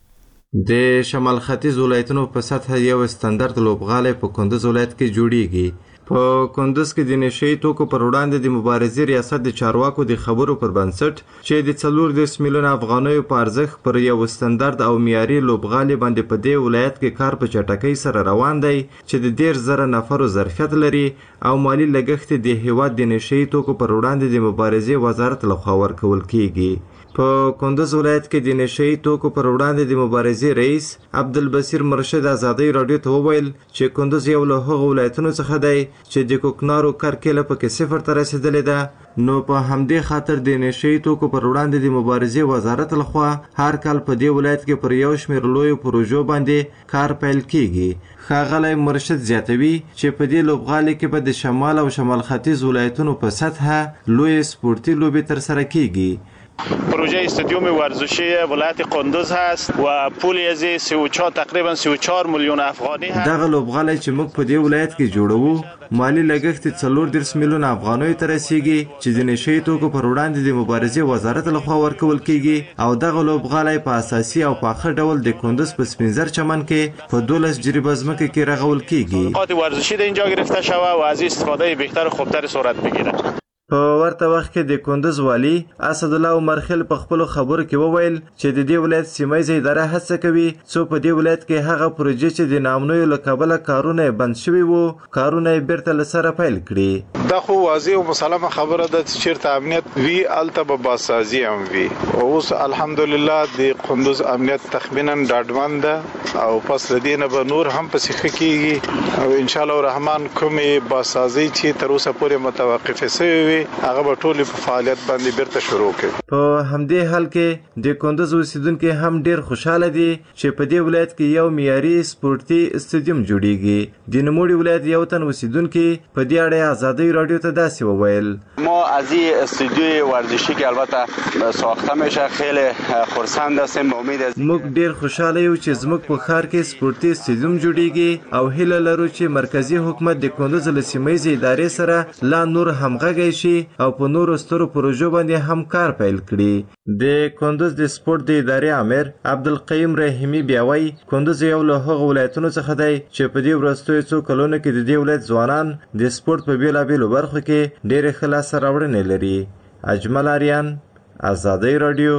د شمال ختیځ ولایتونو په سطحه یو ستاندرد لوبغالی په کندوز ولایت کې جوړیږي. په کندوز کې د نشي توکو پر وړاندې د مبارزې ریاست د چارواکو د خبرو پر بنسټ چې د څلور دېرش میلیونه افغانیو په ارزښت پر یو ستاندرد او معیاري لوبغالي باندې په دې ولایت کې کار په چټکۍ سره روان دی چې د دېرش زره نفرو ظرفیت لري او مالی لګښت د هیواد د نشي توکو پر وړاندې د مبارزې وزارت لخوا ورکول کیږي. په کندوز ولایت کې د نشي توکو پر وړاندې د مبارزې رئیس عبدالبصیر مرشد ازادي راډیو ته وویل چې کندوز یو له هغو ولایتونو څخه دی چې د کوکنارو کرکیله پکې صفر ته رسیدلې ده، نو په همدې خاطر د نشي توکو پر وړاندې د مبارزې وزارت لخوا هر کال په دې ولایت کې پر یو شمېر لویو پروژو باندې کار پیل کیږي. ښاغلی مرشد زیاتوي چې په دې لوبغالي کې به د شمال او شمال ختیځ ولایتونو په سطحه لوی سپورتي لوبې ترسره کیږي. پروژه استادیوم ورزشی ولایت قندوز هست و پول از سی و چهار تقریبا سی و چهار میلیون افغانی هست. دغه لوبغالی چې موږ په دې ولایت کې جوړوو مالی لګښت څلور دېرش میلیونه افغانیو ته رسیږي چې د نشي توکو پر وړاندې د مبارزې وزارت لخوا ورکول کیږي او دغه لوبغالی په اساسي او په اخر ډول د کندوز په سپینزر چمن کې په دولس جریبه ځمکه کې رغول کیږي. نقاط ورزشی در اینجا گرفته شود و از استفاده بهتر و خوبتر صورت بگیرد. په ورته وخت کې د کندوز والی اسدالله عمرخیل په خپلو خبرو کې وویل چې د دې ولایت سیمه اداره هڅه کوي څو په دې ولایت کې هغه پروژې چې د ناامنیو له کبله کارونه بند شوي وو کارونه یې بیرته له سره پیل کړي. دا خو واضح او مسلمه خبره ده چې چیرته امنیت وی الته به باسازي هم وي. اوس الحمدلله د کندوز امنیت تخمینا ډاډمن ده او پس د دې نه به نور هم پسې ښه کیږي او ان شاء الله الرحمن کومې باسازي چې تر اوسه پورې متوقفه شوې وي هغه به ټول په فعالیت باندې بیرته شروع کړي. په همدې حال کې د کندوز اوسیدونکو هم ډیر خوشاله دي چې په دې ولایت کې یو معیاري سپورتي استادیوم جوړیږي. د نوموړي ولایت یو تن اوسیدونکو په دې اړه ازادي رادیو ته داسې وویل: ما از این استودیوی ورزشی که البته ساخته میشه خیلی خرسند هستیم. امید از موږ ډیر خوشاله یو چې زموږ په ښار کې سپورتي استادیوم جوړیږي او هیله لرو چې مرکزی حکومت د کندوز له سیمه ادارې سره لا نور همغږی شي او په نورو سترو پروژو باندې هم کار پیل کړي. د کندوز د سپورت د ادارې امیر عبدالقیوم رحیمي بیا وایي کندوز یو له هغو ولایتونو څخه دی چې په دې وروستیو څو کلونو کې د دې ولایت ځوانان د سپورت په بېلابېلو برخو کې ډېرې ښه لاسته راوړنې لري. اجمل آریان، ازادي راډیو،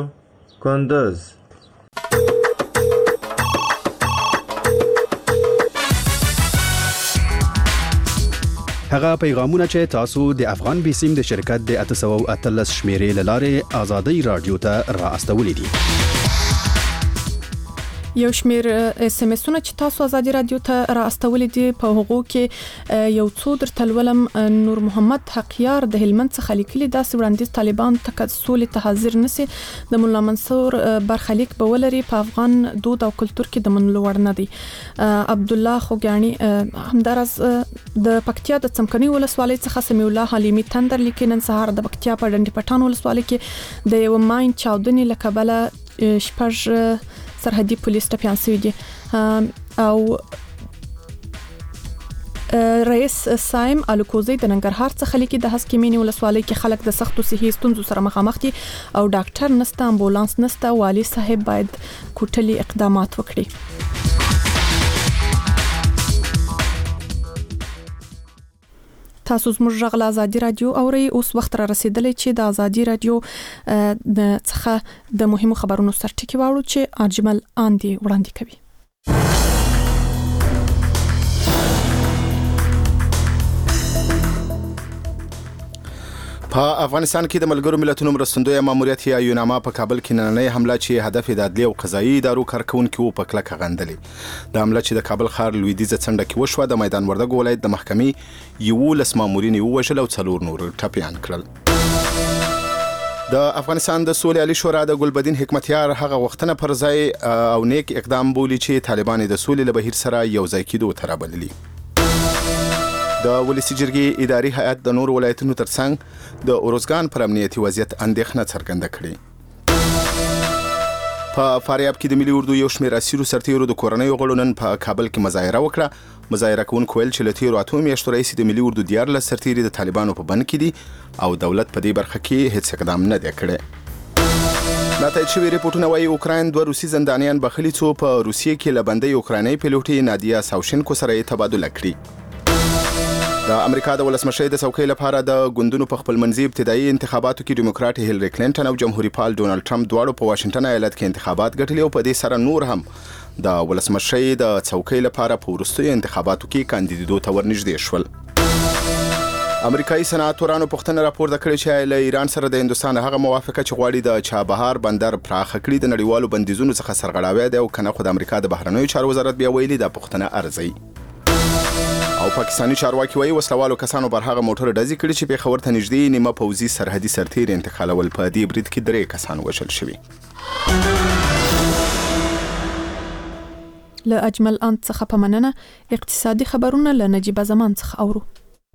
کندوز. هغه پیغامونه چې تاسو د افغان بیسیم د شرکت د اته سوه او اتلس شمیرې له لارې ازادي راډیو ته را استولې دي. یو شمیر اس ام اسونه چې تاسو ازادي رادیو ته را استولې دي په هغو کې یو څو در تلولم نور محمد حقیار د هلمند څخه لیکلي دا وړاندیز طالبان ته سولې ته حاضر نشي د مولا منصور برخلیک به ولري په افغان دود او کلچر کې د منلو وړ نه دي. عبد الله خوګانی همدارس د پکتیا د څمکني ولسوالۍ څخه سمیع الله حلیمی تندر لیکي نن سهار د پکتیا په ډنډ پټان ولسوالۍ کې د یو ماین چاودنې لکبله شپږ سرحدي پولیس ټپيان شوي دي او رئیس سایم الکوزي د ننګرهار څخه لیکي د هسکمینی ولسوالۍ کې خلک د سختو صحي ستونزو سره مخامخ دي او ډاکټر نسته امبولانس نسته والي صاحب باید کوټلي اقدامات وکړي. تاسو زموږ غږ له ازادي رادیو اورئ. اوس وخت را رسیدلی چې د ازادي رادیو څخه د مهمو خبرونو سرټکی واړو چې اجمل اندي وړاندې کوي. په افغانستان کې د ملګرو ملتونو مرستندوی ماموریت یا یوناما په کابل کې نننۍ حمله چې هدف د عدلي او قضایي ادارو کارکونکو وو په کلکه غندلې. د حمله چې د کابل ښار لویدیځه څنډه کې وشوه د میدان وردګو ولایت د محکمې یولس مامورین ووژل او څلور نور ټپیان کړل. د افغانستان د سولې عالی شورا د ګلبدین حکمتیار هغه وختونه پر ځای او نیک اقدام بولی چې طالبان د سولې له بهیر سره یو ځای کېدو ته رابللي. د ولسی جرګې اداري هیئت د نور ولایتونو ترڅنګ د اورزګان پر امنیتي وضعیت اندېښنه څرګنده کړې. په فاریاب کې د ملي اردو یو شمېر اسیرو سرتیرو د کورنیو غړو نن په کابل کې مظاهره وکړه. مظاهره کوونکو ویل چې له تېرو اتو میاشتو راهیسې د ملي اردو دیارلس سرتیري د طالبانو په بند کې دي او دولت په دې برخه کې هیڅ اقدام نه دی کړی. دا تایید شوي ریپورټونه وایي اوکراین دوه روسي زندانیان بخلي څو په روسیې کې له بندۍ اوکراینۍ پیلوټې نادیا ساوشنکو سره یې تبادله کړي. د امریکا د ولسمشۍ د څوکۍ لپاره د ګوندونو په خپلمنځي ابتدایي انتخاباتو کې ډیموکراټ هیلری کلینټن او جمهوریت پال ډونالد ټرمپ دواړو په واشنگټن ایالت کې انتخابات ګټلي او په دې سره نور هم د ولسمشۍ د څوکۍ لپاره په وروستیو انتخاباتو کې کاندیدېدو ته ورنږدې شول. امریکایي صنعتورانو پوښتنه راپورته کړې چې له ایران سره د هندوستان هغه موافقه چې غواړي د چابهار بندر پراخه کړي د نړیوالو بندیزونو څخه سرغړاوی دی او کنه خو د امریکا د بهرنیو چارو وزارت بیا ویلي دا پوښتنه ارزي. او پاکستاني چارواکي وایي وسلوالو کسانو پر هغه موټر ډزې کړي چې پیښور ته نږدې نیمه پوځي سرحدي سرتیر انتقالول. په دې برید کې درې کسان وژل شوي. له اجمل اند څخه په مننه اقتصادي خبرونه له نجیب زمان څخه اورو.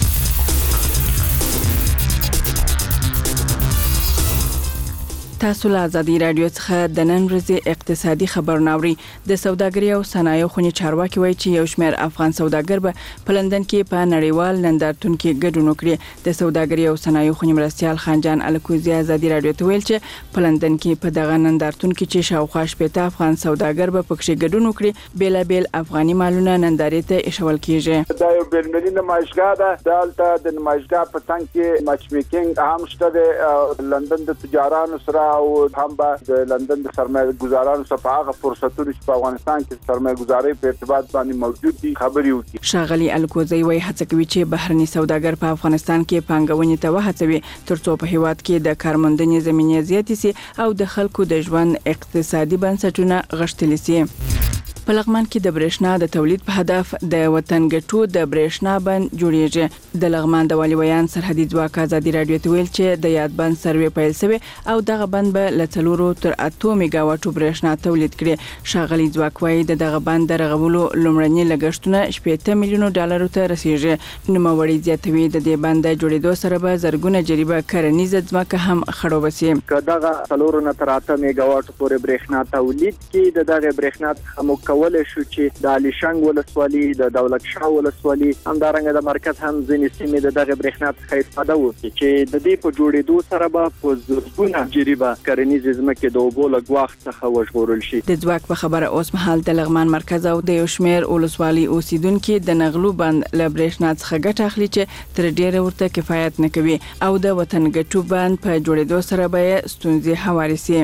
تاسو له ازادي رادیو څخه د نن ورځې اقتصادي خبرونه اورئ. د سوداګرۍ او صنایعو خونې چارواکي وایي چې یو شمېر افغان سوداګر به په لندن کې په نړیوال نندارتون کې ګډون وکړي. د سوداګرۍ او صنایعو خونې مرستیال خانجان الکوزي ازادي رادیو ته ویل چې په لندن کې په دغه نندارتون کې چې شاوخوا شپږ افغان سوداګر به پکې ګډون وکړي بیلابیل افغاني مالونه نندارې ته ایښول کیږي. دا یو بیلملي نمایشګاه ده. دلته د نمایشګاه په څنګ کې مچ میکینګ هم شته د لندن د تجارانو سره او هم به د لندن د سرمایه گذارانو سره په هغه فرصتونو چې په افغانستان کې سرمایه گذاري په ارتباط باندې موجود دي خبري وکړي. شاغلي الکوزي وایي هڅه کوي چې بهرني سوداګر په افغانستان کې پانګونې ته وهڅوي ترڅو په هیواد کې د کارموندنې زمینې زیاتې سي او د خلکو د ژوند اقتصادي بنسټونه غښتلي سي. په لغمان کې د برېښنا د تولید په هدف د وطن ګټو د برېښنا بند جوړیږي. د لغمان د والي ویان سرحدي ځواک ازادي رادیو ته ویل چې د یاد بند سروې پیل شوی او دغه بند به له څلورو تر اتو میگا واټو برېښنا تولید کړي. شاغلي ځواک وايي د دغه بند د رغولو لومړني لګښتونه شپږ میلیونه ډالر ته رسیږي. نوموړي زیاتوي د دې بند جوړېدو سره به زرګونه جریبه کرنیزه ځمکه هم خړوب شي. کداغه څلورو نه تر اته میگا واټ پورې برېښنا تولید کی د دغه برېښنا څخه کولای شو چې د علي شنګ ولسوالي د دولت شاه ولسوالي همدارنګه د مرکز هم ځینې سیمې د دغه برېښنا څخه استفاده وکړي چې د دې په جوړېدو سره به په زرګونه جریبه کرنیزې ځمکې د اوبو له ګواښ څخه وژغورل شي. د ځواک په خبره اوس مهال د لغمان مرکز او د یو شمېر ولسوالي اوسیدونکو د نغلو بند له برېښنا څخه ګټه اخلي چې تر ډیره ورته کفایت نه کوي او د وطن ګټو بند په جوړېدو سره به ستونزې هواري سي.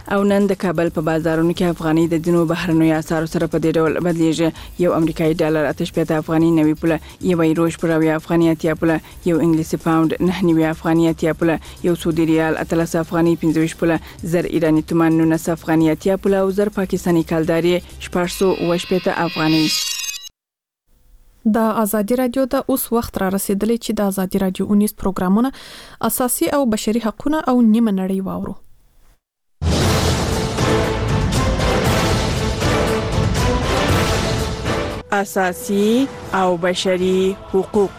او نن د کابل په بازارونو کې افغاني د دینو بهرنیو اسعارو سره په دې ډول بدلیږي. یو امریکایي ډالر اته شپږ افغاني نوي پوله، یو یورو شپږ افغاني اتیا پوله، یو انګلیسي پاوند نه نوي افغاني اتیا پوله، یو سعودي ریال اتلس افغاني پنځه پوله، زر ایراني تومان نه افغاني اتیا پوله او زر پاکستاني کلداري شپږ سوه شپږ افغاني. د ازادي رادیو د اوس وخت را رسیدلی چې د ازادي رادیو اونیس پروګرامونه اساسي او بشري حقوقونه او نیمه نړۍ واورو. اساسي او بشري حقوق.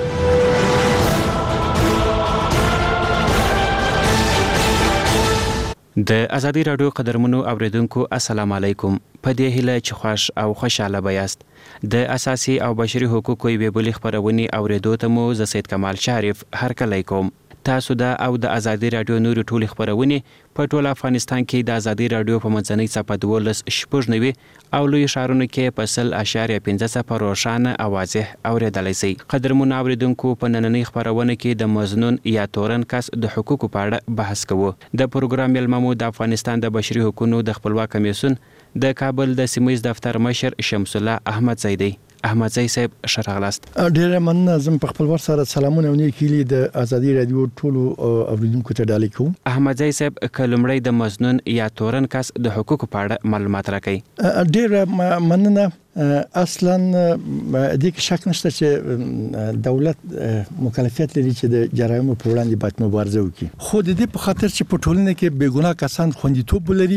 د ازادي رادیو قدرمنو اوریدونکو السلام علیکم. په دې هیله چې خوش او خوشاله بیاست. د اساسي او بشري حقوقو یوې بلې خبرونې اوریدو ته مو زه سید کمال شریف هرکلی کوم. تاسو دا او د ازادي رادیو نورې ټولې خبرونې په ټول افغانستان کې د ازادي رادیو په منځنۍ څپه دولس شپږ نوي او لوی ښارونو کې په سل اشاریه پنځه څپه روښانه او واضح اوریدلی شئ. قدرمنو اوریدونکو په نننۍ خبرونه کې د مظنون یا تورن کس د حقوقو په اړه بحث کوو. د پروګرام میلمه مو د افغانستان د بشري حقوقو د خپلواک کمیسیون د کابل د سیمه دفتر مشر شمس الله احمد زیدی. احمد زئی صاحب شرغلاست. ډیره مننه. زم په خپل ور سره سلامونه او نیکیلي د ازادي رادیو ټولو اوریدونکو ته ډالۍ کوم. احمد زئی صاحب کلمړی د مظنون یا تورن کس د حقوقو په اړه معلومات راکړئ. ډیره مننه. اصلا د کې شک نشته چې دولت مکلفیت لري چې د جرایمو په وړاندې باید مبارزه وکړي. خو د دې په خاطر چې په ټولنه کې بیګناه کسان خوندیتوب لري،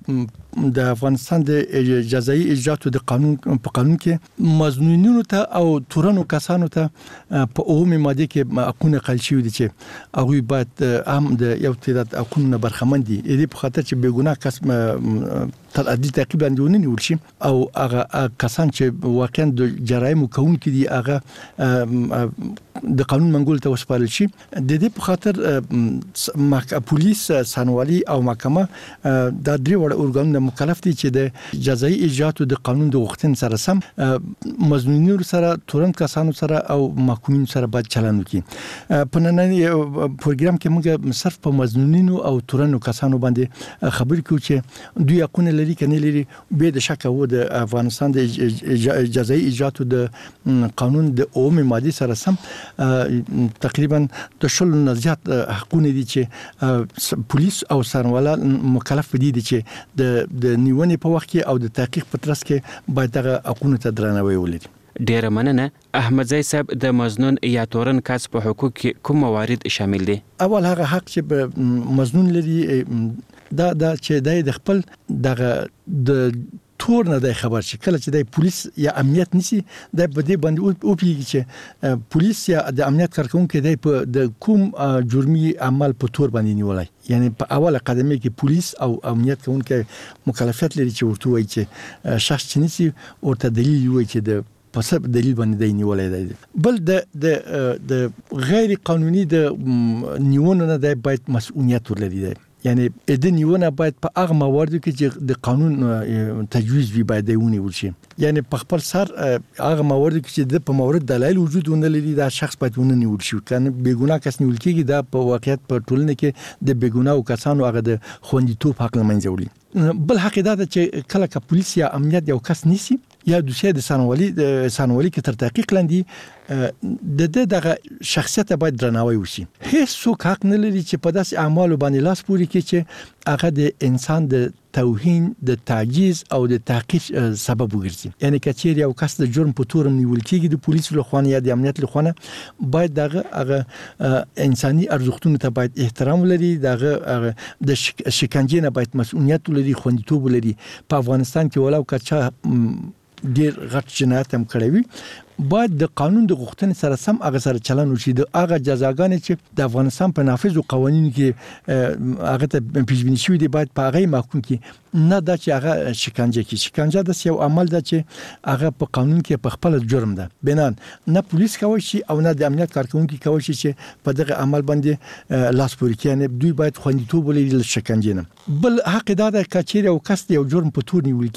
د افغانستان د جزایي اجراتو د قانون په قانون کې مظنونینو ته او تورنو کسانو ته په اومه ماده کې حقونه قل شوی دي چې هغه باید هم د یو تعداد حقوقونه برخمن دي. دې په خاطر چې بیګناه کس تر ادي تعقیب لاندې ونیول شي او هغه کسان چې واقعا د جرایم کوونکي دي هغه د قانون منګول ته وسپارل شي. د دې په خاطر پولیس، سانوالي او محکمه د درې وړ اورګانونو مکلف دي چې د جزایي اجراتو د قانون د غوښتنې سره سم مظنونینو سره، تورن کسانو سره او محکومین سره باید چلند وکړي. په نننۍ پروګرام کې موږ صرف په مظنونینو او تورنو کسانو باندې خبرې کوو چې دوی حقونه لري کنه لري. به د شک او د افغانستان د جزایي اجراتو د قانون د اومه ماده سره سم تقریبا د شل نه زیات حقونه دي چې پولیس او سروالا مکلف دي چې د د نیونې په وخت کې او د تحقیق په ترڅ کې باید دغه حقونه ته درناوی ولري. ډیره مننه. احمد زئی صاحب د مظنون یا تورن کس په حقوق کې کوم موارد شامل دي؟ اول هغه حق چې مظنون لري دا دا چې د خپل دغه د تور نه د خبر شي. کله چې د پولیس یا امنیت نسی د بده باندې او پیږي چې پولیس یا د امنیت کارکونکو د کوم جرمي عمل په تور باندې نیولای. یعنی په اوله قدمه کې پولیس او امنیت کوونکو مکلفیت لري چې ورته وایي چې شخص چې نسی ورته دلیل وایي چې د په سبب دلیل باندې دی نیولای دی. بل د د د غیر قانوني د نیونه نه د باید مسؤلیت ولري دی. یعنی د نیونه باید په هغه مواردو کې چې د قانون تجویز وي باید ونیول شي. یعنی په خپل سر هغه مواردو کې چې د په مورد دلایل وجود ونه لري دا شخص باید ونه نیول شي. کنه بیګناه کس نیول کېږي دا په واقعیت په ټولنه کې د بیګناه کسانو هغه د خوندیتوب حق لمنځه وړي. بل حق دا چې کله که پولیس یا امنیت یو کس نیسي یا دوسیه د سانوالي د سانوالي کې تر تحقیق لاندې د د دغه شخصیت باید درناوی وشي. هیڅ څوک حق نه لري چې په داسې اعمالو باندې لاس پوري کړي چې هغه د انسان د توهین، د تعجیز او د تحقیر سبب وګرځي. یعنی کچیر یو کس د جرم په تورم نیول کېږي د پولیسو لخوا یا د امنیت لخوا باید دغه هغه انساني ارزښتونو ته باید احترام ولري. دغه د شکنجې نه باید مسؤلیت ولري، خوندیتوب ولري. په افغانستان کې ولو کچا ډیر غټ جنایت هم کړی وي باید د قانون د غوښتنې سره سم هغه سره چلند وشي. د هغه جزاګانې چې د افغانستان په نافذو قوانینو کې هغه ته پیشبینی شوی دی باید په هغه محکوم کې نه دا چې هغه شکنجه کې شکنجه د یو عمل ده چې هغه په قانون کې په خپل جرم ده. بنان نه پولیس کوي شي او نه د امنیت کارکونکو کوي شي چې په دغه عمل باندې لاس پورې کوي. یعنی دوی باید خوندیتوب ولري ل شکنجه نه. بل حق دا ده چې یو کس یو جرم په تور نیول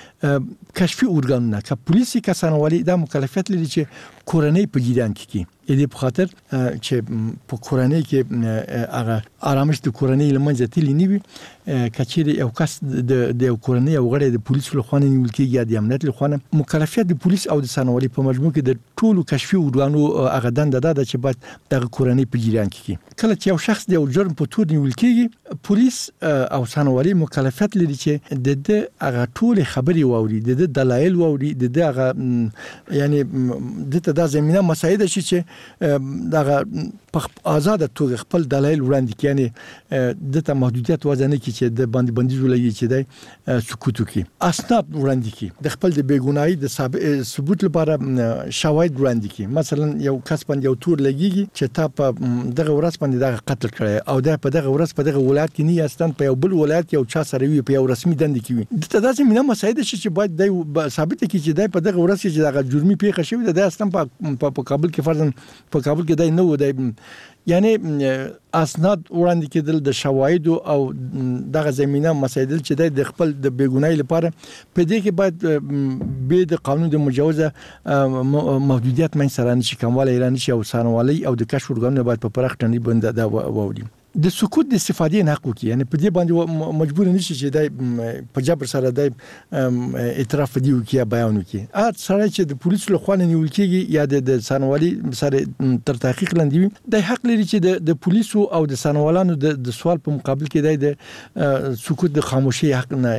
کېږي کشفي اورګانونه که پولیسي کسانوالي دا مکلفیت لري چې کورنۍ په جریان کې کی. دې په خاطر چې په کورنۍ کې هغه آرامش د کورنۍ لمنځه تللی نه وي کچېری یو کس د یو کورنۍ او غړي د پولیسو له خوا نیول کېږي یا د امنیت له خوا مکلفیت د پولیس او د سانوالي په مجموع کې د ټولو کشفي ورغانو هغه دنده ده چې باید د کورنۍ په جریان کې کله چې یو شخص د یو جرم په تور نیول کېږي پولیس او سانوالي مکلفیت لري چې د د هغه ټول خبري واوري د دلایل واوري د هغه یعنی د ته د زمينه مساعده شي چې دغه په آزاد توګه خپل دلایل وړاندې کړي یعنی د ته محدودیت وزن کې چې د باندې بندیز ولګي چې د سکوت کوي اسناد وړاندې کوي د خپل د بیګونای د ثبوت لپاره شواهد وړاندې کوي مثلا یو کس باندې یو تور لګيږي چې تا په دغه ورځ باندې دغه قتل کړی او دا په دغه ورځ په دغه ولایت کې نه یاستان په یو بل ولایت یو چا سره وي په یو رسمي دند کې وي د تداسې مینه مساعده شي چې باید د ثابت کړي چې د په دغه ورځ کې دغه جرمي پیښه شوې ده د اصلا په کابل کې فرضاً په کابل کې دای نه و د یعنی اسناد وړاندې کېدل د شواهد او دغه زمينه مسایل چې د خپل د بیګونای لپاره په دې کې باید به د قانون د مجوزه محدودیت من سره نشي کومواله اعلان شي او سانوالي او د کشف ورغانو باید په پرخ ټنی بند دا ووري د سکوت د استفادې نه حق وکي یعنی په دې باندې مجبور نشي چې د په جبر سره د اعتراف دی وکي یا بیان وکي ا سره چې د پولیسو له خوا نیول کېږي یا د سانوالي سره تر تحقیق لاندې د حق لري چې د پولیسو او د سانوالانو د سوال په مقابل کې د سکوت د خاموشي حق نه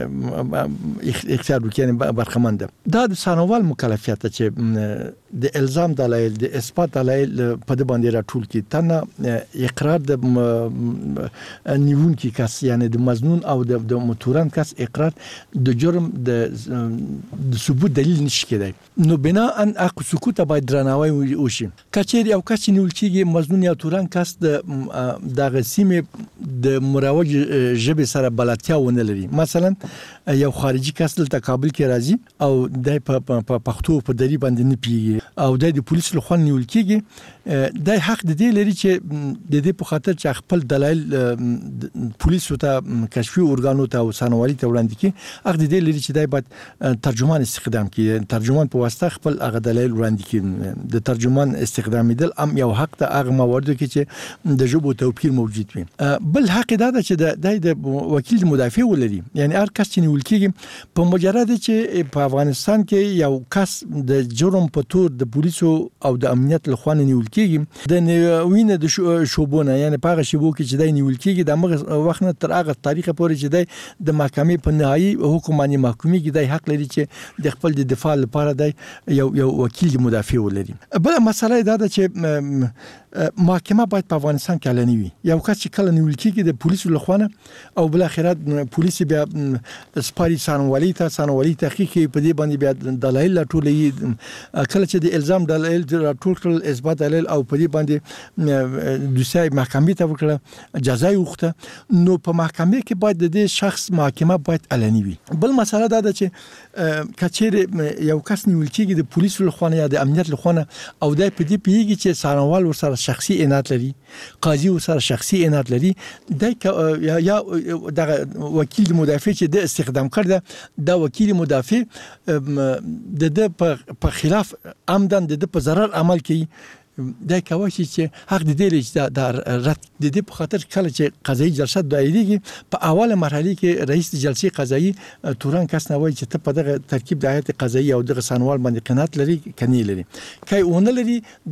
اختیار وکي یعنی برخمن ده دا د سانوال مکلفیت چې د الزام دلایل د اثبات دلایل په دې باندې راټول کی تنه اقرار د نیون کی کس یعنی د مظنون او د متورن کس اقرار د جرم د د ثبوت دلیل نشي کېدای نو بنا ان اق سکوت باید درناوی وشي کچېر یو کس نیول کیږي مظنون یا تورن کس د د غسیمه د مروج جبه سره بلاتیا ونه لري مثلا یو خارجي کس دلته کابل کې راځي او د په پښتو په دری باندې نه پیږي او د پولیسو له خوا نیول کېږي د حق د دې لري چې د دې په خاطر چې خپل دلایل پولیسو ته کشفي ارګانو ته او سانوالي ته وړاندې کړي هغه د دې لري چې دای باید ترجمان استخدام کړي ترجمان په واسطه خپل هغه دلایل وړاندې کړي د ترجمان استخدام دل ام یو حق ته هغه موارد کې چې د ژبو توپیر موجود وي بل حق دا ده چې د وکیل مدافع ولري یعنی هر کس چې نیول کېږي په مجرد چې په افغانستان کې یو کس د جرم په تور د پولیسو او د امنیت له خوا نیول کېږي د وینه د شوبونه یعنی په هغه شیبو کې چې د نیول کېږي د هغه وخت نه تر هغه تاریخ پورې چې د محکمې په نهایي حکم باندې محکومي کې د حق لري چې د خپل د دفاع لپاره د یو یو وکیل مدافع ولري بل مسله دا ده چې محکمه باید په افغانستان کې اعلان وي یو کس چې کله نیول کېږي د پولیسو له خوا او بل اخرت پولیس بیا سپاری سانوالي ته سانوالي تحقیق په دې باندې بیا دلایل ټولې کله چې د الزام دلایل ټول ټول اثبات دلایل او په دې باندې د سای محکمې ته وکړه جزا وخته نو په محکمې کې باید د دې شخص محکمه باید اعلان وي بل مسله دا ده چې کچېر یو کس نیول کېږي د پولیسو له خوا یا د امنیت له خوا او د په دې پیږي چې سانوال ورسره شخصي عنایت لري قاضي ورسره شخصي عنایت لري د یا د وکیل مدافع چې د استخدام کړ د وکیل مدافع د د په خلاف عمدن د په ضرر عمل کوي د کوي چې حق د دې لږ د رد د دې په خاطر کله چې قضایي جلسه دایریږي په اوله مرحله کې رئیس جلسې قضایي تورن کس نه وایي چې ته په دغه ترکیب د هیئت قضایي او د سانوال باندې قناعت لري کني لري کای ونه لري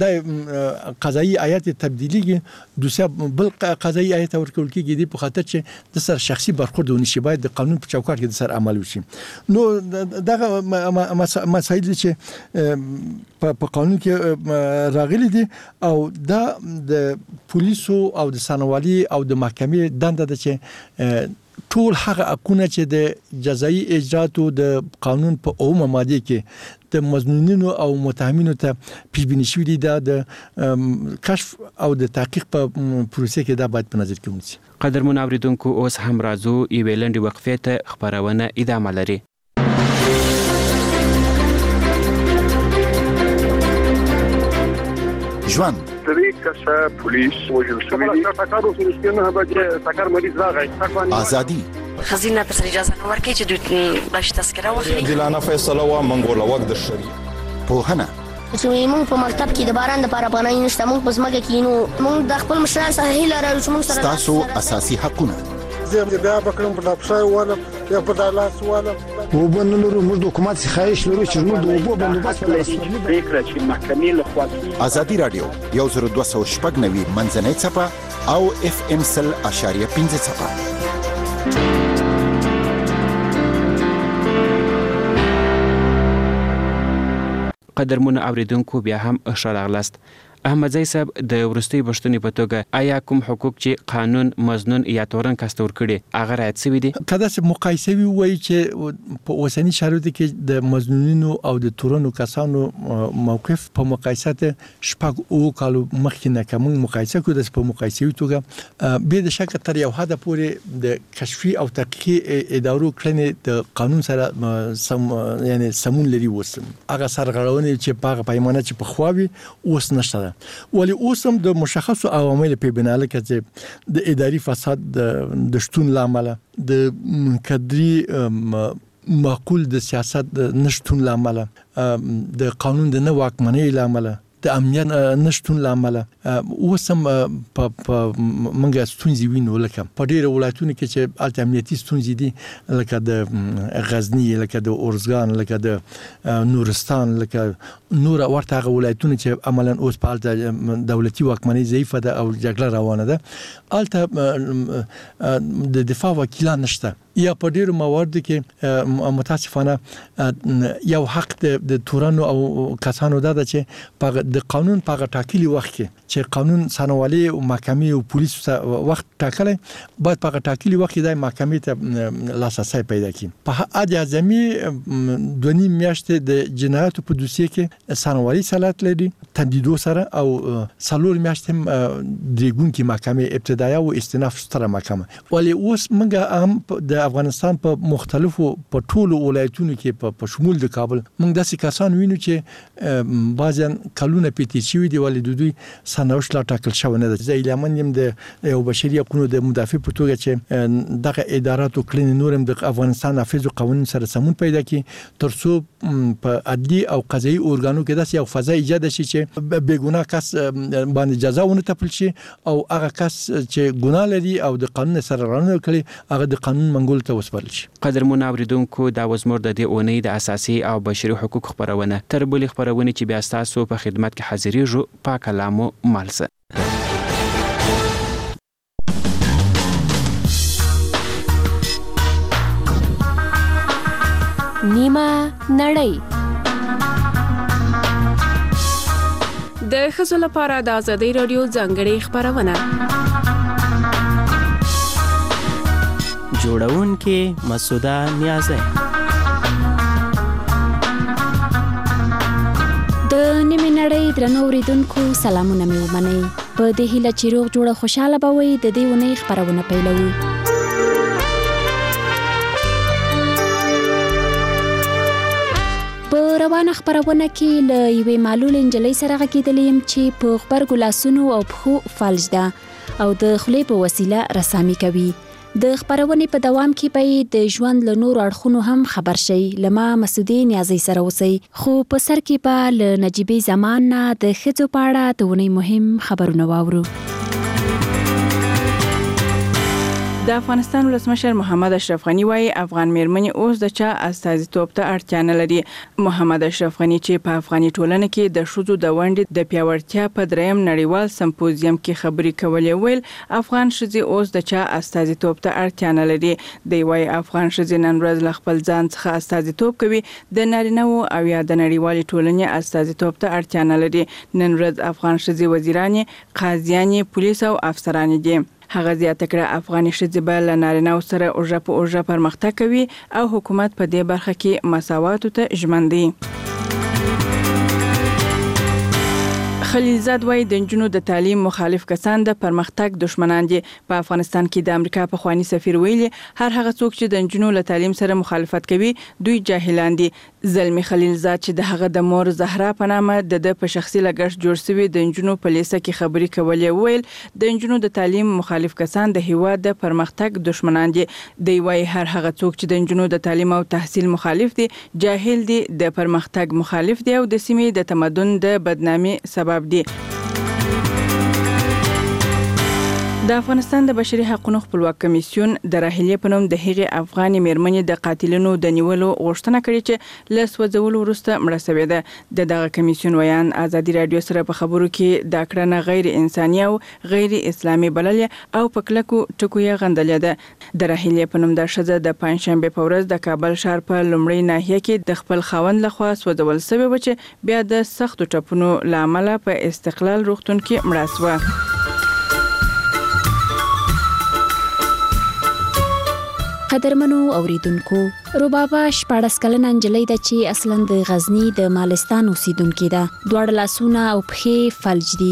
د قضایي هیئت تبدیلیږي دوسه بل قضایي هیئت ورکول کېږي د په خاطر چې د سر شخصي برخورد ونشي باید د قانون په چوکاټ کې د سر عمل وشي نو دغه مسایل چې په قانون کې راغلي او دا د پولیسو او د سانوالي او د محکمې دنده ده چې ټول هغه حقونه چې د جزایي اجراتو د قانون په اومه ماده کې د مظنونینو او متهمینو ته پیشبینی شوی دی د کشف او د تحقیق په پروسه کې دا باید په نظر کې ونیسي قدرمن اوریدونکو اوس هم راځو ایویلند وقفه ته خبرونه ادامه لري ژوند درې کسه پولیس وژل شوي دي تاکارو سره به تاکار مریض راغی ازادي خزینه تر اجازه نور کې چې دوی باش تذکره واخلي دلانه فیصله وا منګول وخت د شری پوهنه چې موږ په مکتب کې د باران لپاره پناه نشته، موږ په ځمکه کې نو موږ د خپل مشران څخه هیله لرو چې موږ سره ستاسو اساسي حقونه زه بیا بکرم په لپسای والا یا په دالاس والا وبن لرو موږ د حکومت څخه خواهش لرو چې موږ د اوبو بندوبست ولرو فکر چې محکمې له خوا ازادي رادیو یو زر دوه سوه شپږ نوي منځنۍ څپه او اف ام سل اشاریه پنځه څپه. قدرمن اوریدونکو بیا هم ښه راغلاست. احمد زئی صاحب د ورستي بشتنې په توګه آیا کوم حقوق چې قانون مزنون یا تورن کاستور کړي هغه رعایت شوي دي؟ کله چې مقایسه وی وایي چې په اوسنی شرایطو کې د مزنونینو او د تورنو کسانو موقف په مقایسه شپږ او کالو مخکې نه کوم مقایسه کو د په مقایسه توګه به د شک تر یو حد پورې د کشفي او تحقیقي ادارو کړنې د قانون سره سم یعنی سمون لري وسم هغه سرغړونې چې په پیمانه چې په خواوي اوس نشته، ولی اوسم د مشخصو عوامل په بنا لکه د اداري فساد د شتون لامل د کدري معقول د سیاست نشټون لامل د قانون د نه واکمنۍ لامل د امنیت نشټون لامل اوسم په منګه ستونزې وینو لکه په ډیرو ولایتونو کې چې الته امنیتي ستونزې دي لکه د غزنی لکه د اورزګان لکه د نورستان لکه نور ورته ولایتونو چې عملاً اوس په الته دولتي واکمنۍ ضعیفه ده او جګړه روانه ده الته د دفاع وکیلان نشته یا په ډیرو مواردو کې متاسفانه یو حق د تورانو او کسانو ده چې په د قانون په ټاکلي وخت کې چې قانون سنوالي او محکمې او پولیس وخت ټاکلی باید په ټاکلي وخت کې د محکمې ته لاسرسی پیدا کړي. په عاد اعظمي دوه نیم میاشتې د جنایاتو په دوسیه کې سنوالي صلاحیت لري تمدیدو سره او څلور میاشتې درېګونکې محکمې ابتدایي او استئناف ستره محکمه ولی اوس موږ هم د افغانستان په مختلفو په ټولو ولایتونو کې په شمول د کابل موږ داسې کسان وینو چې بعضن کلونه پیتی شوی دی ولې د دوی سنوش لا ټاکل شوی نه ده. زه ایلامن یم د یو بشري حقوقو د مدافع په توګه چې دغه ادارات او کړنې نورم د افغانستان نافذ قوانین سره سمون پیدا کړي ترڅو په عدلي او قضایي اورګانو کې داسې یو فضا ایجاد شي چې بېګناه کس باندې جزا ونه ټاکل شي او هغه کس چې ګناه لري او د قانون سره رانه کړي هغه د قانون منګول ته وسپارل شي. قدرمن اوریدونکو دا وزمر د دې اونۍ د اساسي او بشري حقوق خبرونه تر بلې خبرونه چې بیا تاسو په خدمت کې حاضرېږو په کلامو مالسه. نیمه نړۍ د ښځو لپاره د ازادي رادیو ځانګړې خبرونه جوړونکې مسعوده نیازی. د نیمه نړۍ درنو اوریدونکو سلامونه مې ومنئ. په دې هیله چې روغ جوړه خوشاله به وئ د دې اونۍ خبرونه پیلوو. په روانه خبرونه کې له یوې معلول نجلۍ سره غږېدلی یم چې په غبرګو لاسونو او پښو فلج ده او د خولې په وسیله رسامي کوي. د خبرونې په دوام کې به د ژوند له نورو اړخونو هم خبر شئ. له ما مسعودې نیازۍ سره اوسئ. خو په سر کې به له نجیبې زمان نه د ښځو په اړه د اونۍ مهم خبرونه واورو. د افغانستان ولسمشر محمد اشرف غنی وايي افغان میرمنې اوس د چا استازیتوب ته اړتیا نه لري. محمد اشرف غنی چې په افغاني ټولنه کې د ښځو د ونډې د پیاوړتیا په دریم نړیوال سمپوزیم کې خبرې کولې ویل افغان ښځې اوس د چا استازیتوب ته اړتیا نه لري. دی وايي افغان ښځې نن ورځ له خپل ځان څخه استازیتوب کوي د نارینه‌و او یا د نړیوالې ټولنې استازیتوب ته اړتیا نه لري. نن ورځ افغان ښځې وزیرانې قاضیانې پولیس او افسران دي. هغه زیاته کړه افغاني ښځې به له نارینه‌و سره اوږه په اوږه پرمختګ کوي او حکومت په دې برخه کې مساواتو ته ژمن دی. خلیلزاد وایي د نجونو د تعلیم مخالف کسان د پرمختګ دشمنان دي. په افغانستان کې د امریکا پخوانی سفیر ویلي هر هغه څوک چې د نجونو له تعلیم سره مخالفت کوي دوی جاهلان دي. زلمی خلیلزاد چې د هغه د مور زهرا په نامه د د په شخصي لګښت جوړ شوی د نجونو په لیسه کې خبري کولې ویل د نجونو د تعلیم مخالف کسان د هیواد د پرمختګ دشمنان دي. دی وایي هر هغه څوک چې د نجونو د تعلیم او تحصیل مخالف دي جاهل دي، د پرمختګ مخالف دي او د سیمې د تمدن د بدنامي سبب دي. د افغانستان د بشري حقوقو خپلواک کمیسیون د راهیلې په نوم د هغې افغاني میرمنې د قاتلینو د نیولو غوښتنه کړې چې له سوځولو وروسته مړه شوې ده. د دغه کمیسیون ویان ازادي رادیو سره په خبرو کې دا کړنه غیر انساني او غیر اسلامي بللې او په کلکو ټکو یې غندلې ده. د راهیلې په نوم د ښځه د پنځشنبه په ورځ د کابل ښار په لومړۍ ناحیه کې د خپل خاوند لخوا سوځول شوې و چې بیا د سختو ټپونو له امله په استقلال روغتون کې مړه شوه. قدرمنو اوریدونکو، ربابا شپاړس کلنه نجلۍ ده چې اصلا د غزنی د مالستان اوسیدونکې ده. دواړه لاسونه او پښې فلج دي.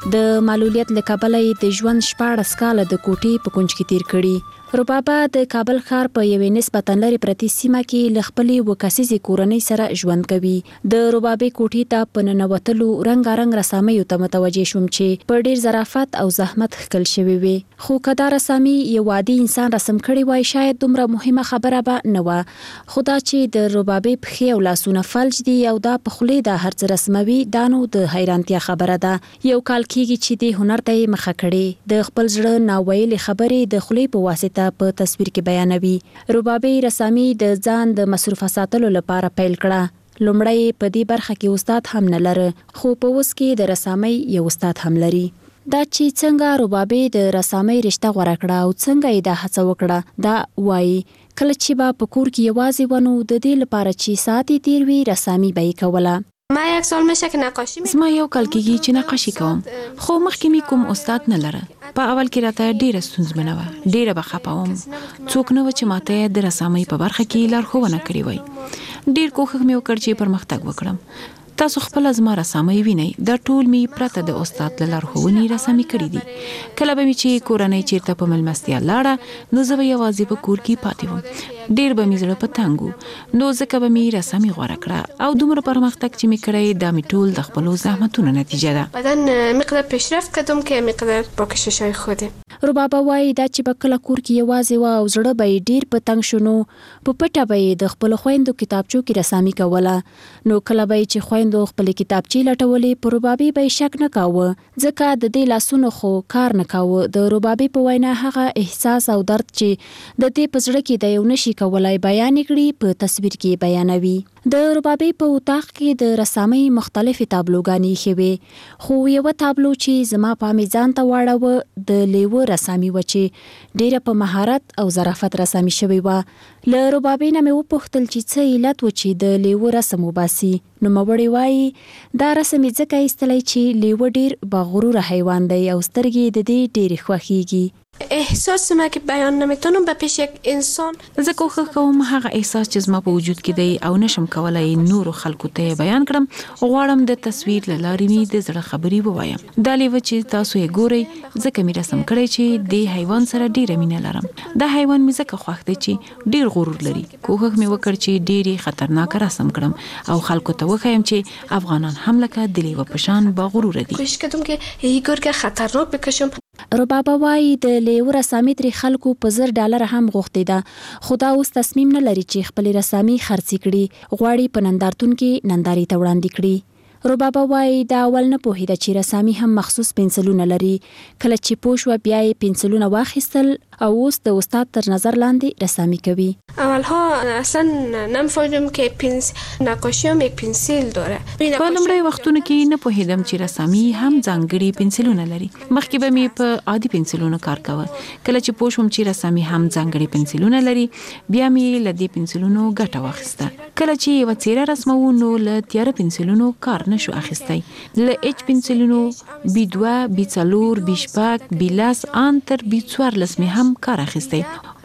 د معلولیت له کبله د ژوند شپاړس کاله د کوټې په کونج کې تیر کړي. ربابا د کابل ښار په یوې نسبتاً لرې پرتې سیمه کې له خپلې اووه کسیزې کورنۍ سره ژوند کوي. د ربابې کوټې ته په ننوتلو رنګارنګ رسامیو ته متوجه شوم چې په ډیر ظرافت او زحمت ښکل شوې وي. خو که دا رسامي یو عادي انسان رسم کړی وای شاید دومره مهمه خبره به نه وه. خو دا چې د ربابې پښې او لاسونه فلج دي او دا په خولې دا هر څه رسموي دا نو د حیرانتیا خبره ده. یو کال کېږي چې دې هنر ته یې مخه کړې. د خپل زړه ناویلې خبرې د خولې په واسطه په تصویر کې بیانوي. ربابې رسامي د ځان د مصروفه ساتلو لپاره پیل کړه. لومړی په دې برخه کې استاد هم نه لره، خو په اوس کې د رسامۍ یو استاد هم لري. دا چې څنګه ربابې د رسامۍ رشته غوره کړه او څنګه یې دا هڅه وکړه دا وایي. کله چې به په کور کې یوازې ونو د دې لپاره چې ساعت یې تیر وي رسامي به یې کوله. ما یک سال میشه که نقاشی زما یو کال کېږي چې نقاشي کوم، خو مخکې مې کوم استاد نه لره. په اول کې راته ډیره ستونزمنه وه، ډیره به خفه وم. څوک نه و چې ماته د رسامۍ په برخه کې لارښوونه کړې وای. ډیر کوښښ مې وکړ چې پرمختګ وکړم. تاسو خپل زما رسامۍ وینئ، دا ټول می پرته د استاد له لارښوونې رسامي کړي دي. کله به مې چې کورنۍ چیرته په مېلمستیا لاړه نو زه به یوازې په کور کې پاتې وم. ډیر به مې زړه په تنګ و، نو ځکه به مې رسامي غوره کړه او دومره پرمختګ چې مې کړی دا مې ټول د خپلو زحمتونو نتیجه ده. بعدن مقدار پیشرفت کردم که مقدار با کشش‌های خودم. ربابا وایي دا چې په کله کور کې یوازې وه او زړه به یې ډیر په تنګ شو نو په پټه به یې د خپلو خویندو کتابچو کې رسامي کوله. نو کله به یې چې خویندو خپلې کتابچې لټولې په ربابې به یې شک نه کاوه ځکه د دې لاسونو خو کار نه کاوه. د ربابې په وینا هغه احساس او درد چې د دې په زړه کې د یو نشي کولای بیان کړي په تصویر کې بیانوي. د ربابې په اتاق کې د رسامۍ مختلفې تابلوګانې ایښې وې، خو یوه تابلو چې زما پام یې ځان ته واړوه د لیوه رسامي وه چې ډیره په مهارت او ظرافت رسامي شوې وه. له ربابې نه مې وپوښتل چې څه علت و چې د لیوه رسم وباسي. نو مړی وایي دا رسم یې ځکه ایستلی چې لیوه ډیر باغروره حیوان دی او سترګې د دې ډیرې خوښیږي. احساس ما که بیان نمیتونم به پیش یک انسان زه کوښښ کوم هغه احساس چې زما په وجود کې دی او نشم کولای نورو خلکو ته بیان کړم. غواړم د تصویر له لارې مې د زړه خبرې ووایم. دا لیوه چې تاسو یې ګورئ ځکه مې رسم کړی چې د حیوان سره ډیره مینه لرم. دا حیوان مې ځکه خوښ دی چې ډیر غرور لري. کوښښ مې وکړ چې ډیرې خطرناک رسم کړم او خلکو ته وښیم چې افغانان هم لکه د لیوه په شان باغروره دي. کوشش کردم که یه گرگ خطرناک بکشم. ربابا وایي د لیوه رسامي ترې خلکو په زر ډالره هم غوښتې ده، خو دا اوس تصمیم نه لري چې خپلې رسامي خرڅې کړي. غواړي په نندارتون کې نندارې ته وړاندې کړي. ربابا وایي دا اول نه پوهېده چې رسامي هم مخصوص پنسلونه لري. کله چې پوه شوه بیا یې پنسلونه واخیستل او اوس د استاد تر نظر لاندې رسامي کوي. اولها اصلا نمی‌فهمیدم که پنس نقاشی هم یک پنسل داره. په لومړی وختونو کې نه پوهېدم چې رسامي هم ځانګړي پنسلونه لري. مخکې به مې په عادي پنسلونو کار کاوه. کله چې پوه شوم چې رسامي هم ځانګړي پنسلونه لري بیا مې له دې پنسلونو ګټه واخیسته. کله چې یوه څیره رسموو نو له تیاره پنسلونو کار نشو اخیستی. له اچ پنسلونو بی دوه، بی څلور، بی شپږ، بی لس ان تر بی څوارلس مې هم کار اخیستی.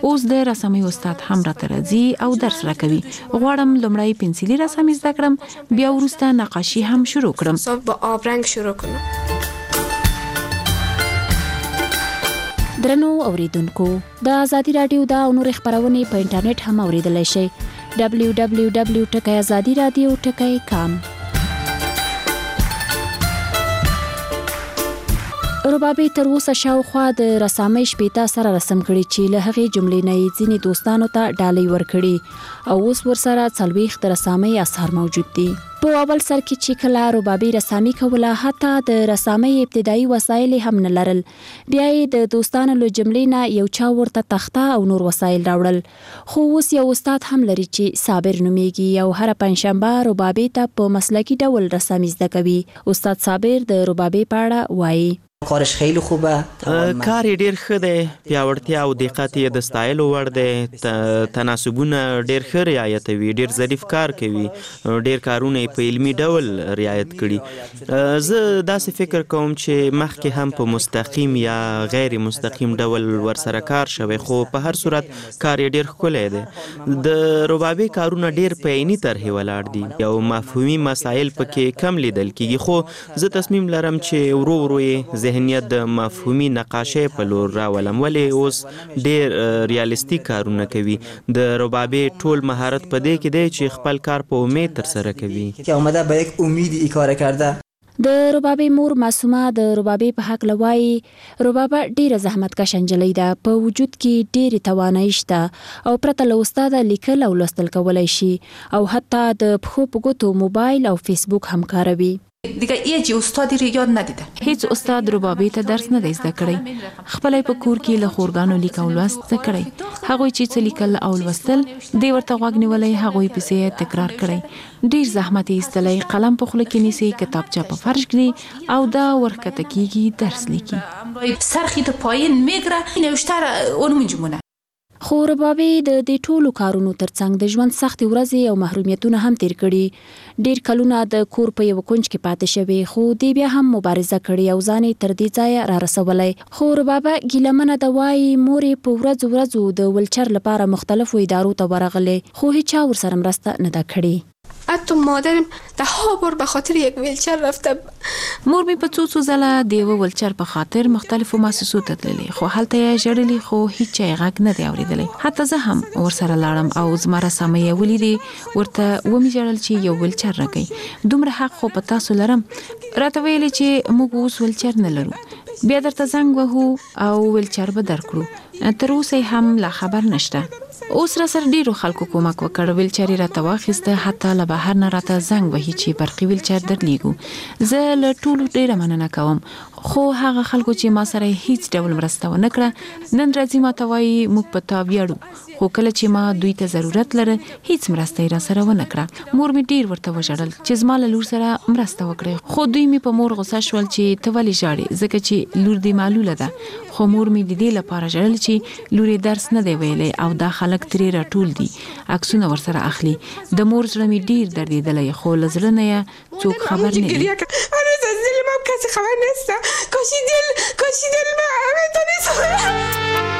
اوس د رسامي استاد هم راته راځي او درس راکوي. غواړم لومړی پنسلي رسامي زده کړم، بیا وروسته نقاشي هم شروع کړم. صاحب با آبرنگ شروع کنم. درنو اوریدونکو، د ازادي رادیو دا او نور خبرونه په انټرنیټ هم اوریدلای شئ. دبلیو دبلیو دبلیو ټکی ازادي رادیو ټکی کام. ربابي تر اوسه شاوخوا د رسامۍ شپېته سره رسم کړي چې له هغې جملې نه یې ځینې دوستانو ته ډالۍ ورکړي او اوس ورسره څلوېښت د رسامۍ اثار موجود دي. په اول سر کې چې کله ربابي رسامي کوله، حتی د رسامۍ ابتدایي وسایل هم نه لرل. بیا یې د دوستانو له جملې نه یو چا ورته تخته او نور وسایل راوړل. خو اوس یو استاد هم لري چې صابر نومیږي او هره پنجشنبه ربابي ته په مسلکي ډول رسامي زده کوي. استاد صابر د ربابي په اړه وایي: کارش خیلی خوبه. کار یې ډیر ښه دی، پیاوړتیا او دقت یې د ستایلو وړ دی. تناسبونه ډیر ښه رعایتوي، ډیر ظریف کار کوي، ډیر کارونه یې په علمي ډول رعایت کړي. زه داسې فکر کوم چې مخکې هم په مستقیم یا غیر مستقیم ډول ورسره کار شوی، خو په هر صورت کار یې ډیر ښکلی دی. د ربابي کارونه ډیر په عیني طرحې ولاړ دي، یو مفهومي مسایل پکې کم لیدل کیږي، خو زه تصمیم لرم چې ورو ورو یې ذهنیت د مفهومي نقاشۍ په لور راولم، ولې اوس ډیر ریالستیک کارونه کوي. د ربابي ټول مهارت په دې کې دی چې خپل کار په امید ترسره کوي. که اومده به یک امید ای کار کرده. د ربابي مور معصومه د ربابي په حق لوي: ربابه ډیره زحمتکش نجلۍ ده، په وجود کې ډیره توانایي شته او پرته له استاده لیکل او لوستل کولای شي او حتی د پښو په ګوتو موبایل او فیسبوک هم کاروي. دیگه یه جی استادی رو یاد ندیده. هیڅ استاد ربابي ته درس نه دی زده کړی. خپل په کور کې له خورګانو لیکل لوست زده کړی. هغوی چې څه لیکل او لوستل دی ورته غوږ نیولای، هغوی پسې تکرار کړی. ډیر زحمت یې ایستلی، قلم په خوله کې نیسي، کتابچه په فرش ږدي او دا ورکته کیږي، درس لیکي. سرخی تو پایین میگره نوشتر اون منجمونه. خو ربابي د دې ټولو کارونو ترڅنګ د ژوند سختې ورځې او محرومیتونه هم تیر کړي. ډیر کلونه د کور په یو کونج کې پاتې شوی، خو دی بیا هم مبارزه کړې او ځان یې تر دې ځایه را رسولی. خو ربابه ګیلمنه ده، وایي مور یې په ورځو ورځو د ولچر لپاره مختلفو ادارو ته ورغلی، خو هیچا ورسره مرسته نه ده کړې. حتی مادرم ده ها بار به خاطر یک ویلچر رفته. مور می په څو څو ځله د یو ویلچر په خاطر مختلفو مؤسسو ته تللې، خو هلته یې ژړلې، خو هیڅ یې غږ نه دی اورېدلی. حتی زه هم ورسره لاړم او زما رسامۍ یې ولیدې، ورته ومې ژړل چې یو ویلچر راکوي. دومره حق خو په تاسو لرم. راته ویلې چې موږ اوس ویلچر نه لرو، بیا درته زنګ وهو او ویلچر به درکړو. تر اوسه هم لا خبر نشته. اوس را سره ډیرو خلکو کومک وکړ، ویلچر یې راته واخیسته، حتی له بهر نه راته زنګ وهي چې برقي ویلچر درلیږو. زه له ټولو ډیره مننه کوم، خو هغه خلکو چې ما سره هیڅ ډول مرسته ونه کړه نن راځي ما ته وایي موږ په تا ویاړو، خو کله چې ما دوی ته ضرورت لره هیڅ مرسته یې را سره ونه کړه. مور مې ډیر ورته وژړل چې زما له لور سره مرسته وکړي، خو دوی مې په مور غوسه شول چې ته ولې ژاړې، ځکه چې لور دې معلوله ده. خو مور مې د دې لپاره ژړل چې لور یې درس نه دی ویلی او دا خلک ترې راټول دي، عکسونه ورسره اخلي. د مور زړه مې ډیر دردېدلی، خو له زړه نه یې څوک خبر نه دي. هنوز از دل من کسی خبر نیست. کاشی دل کاشی دل من همه تا نیست.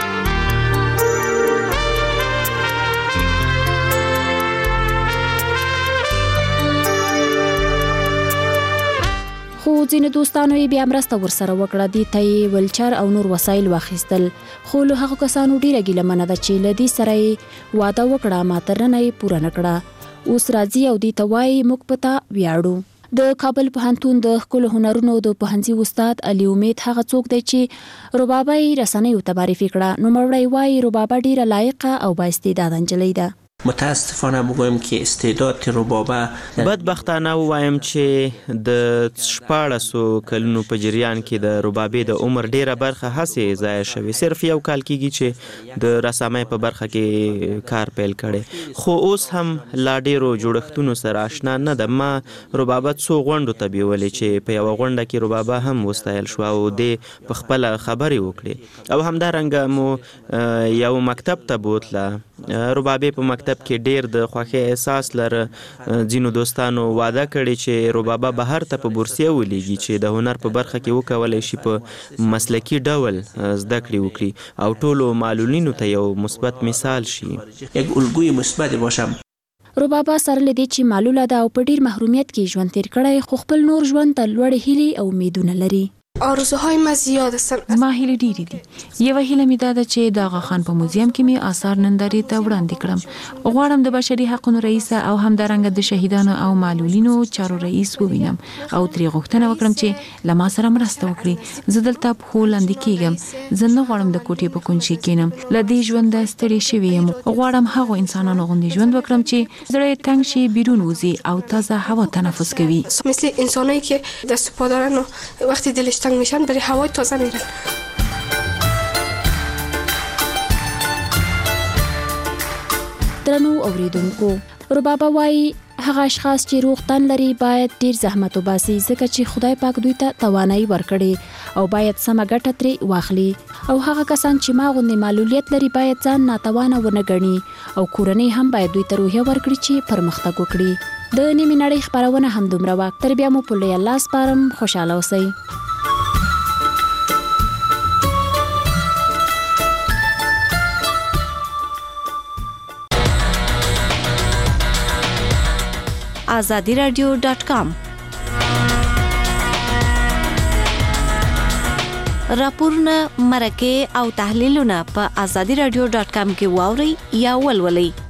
خو ځینې دوستانو یې بیا مرسته ورسره وکړه، دې ته یې ویلچر او نور وسایل واخیستل. خو له هغو کسانو ډیره ګیلمنه ده چې له دې سره یې واده وکړه، ما تر ننه یې پوره نه کړه. اوس راځي او دې ته وایي موږ په تا ویاړو. د کابل پوهنتون د ښکلو هنرونو د پوهنځي استاد علي امید هغه څوک دی چې ربابه یې رسنیو ته معرفي کړه. نوموړی وایي ربابه ډیره لایقه او بااستعداده نجلۍ ده. متاسفانه بگویم که استعداد ربابه بدبختانه وایم چې د شپاړسو کلونو په جریان کې د ربابې د عمر ډیره برخه هسې ضایع شوې. صرف یو کال کېږي چې د رسامۍ په برخه کې کار پیل کړی، خو اوس هم لا ډیرو جوړښتونو سره آشنا نه ده. ما ربابه څو غونډو ته بیولې چې په یوه غونډه کې ربابه هم وستایل شوه او دې په خپله خبرې وکړې، او همدارنګه مو یو مکتب ته بوتله ربابې په مکتب کې ډیر د خوښۍ احساس لره. ځینو دوستانو وعده کړې چې ربابه بهر ته په بورسیه ولېږي چې د هنر په برخه کې وکولای شي په مسلکي ډول زده کړې وکړي او ټولو معلولینو ته یو مثبت مثال شي. یک الگوی مثبت باشم. ربابه سره لدی چې معلوله ده او په ډیر محرومیت کې ژوند تیر کړی خو خپل نور ژوند ته لوړ هیلې او امیدونه لري. آرزوهای ما زیاد هستن. ما هیله ډیرې دي. یوه هیله مې دا ده چې د آغا خان په موزیم کې مې آثار نندارې ته وړاندې کړم. غواړم د بشري حقوقو رئیس او همدارنګه د شهیدانو او معلولینو چارو رئیس ووینم او ترې غوښتنه وکړم چې له ما سره مرسته وکړي. زه دلته پښو لاندې کېږم. زه نه غواړم د کوټې په کونج کې کېنم. له دې ژونده ستړې شوې یم. غواړم هغو انسانانو غوندې ژوند وکړم چې زړه یې تنګ شي بیرون وځي او تازه هوا تنفس کوي. مثل انسانایی که دست و پا دارن و وقتی دلش تنگ میشن برای هوای تازه میرن. درنو اوریدونکو، ربابه وايي هغه اشخاص چې روغ تن لري باید ډیر زحمت وباسي ځکه چې خدای پاک دوی ته توانایي ورکړي او باید سمه ګټه ترې واخلي او هغه کسان چې ما غوندې معلولیت لري باید ځان ناتوانه ونه ګڼي او کورنۍ هم باید دوی ته روحیه ورکړي چې پرمختګ وکړي. د نیمې نړۍ خپرونه همدومره وه. تر بیا مو په لوی الله سپارم. خوشحاله اوسئ. آزادی رادیو ډاٹ کام راپورونه، مرکې او تحلیلونه په آزادی رادیو ډاٹ کام کې واورئ یا ولولئ.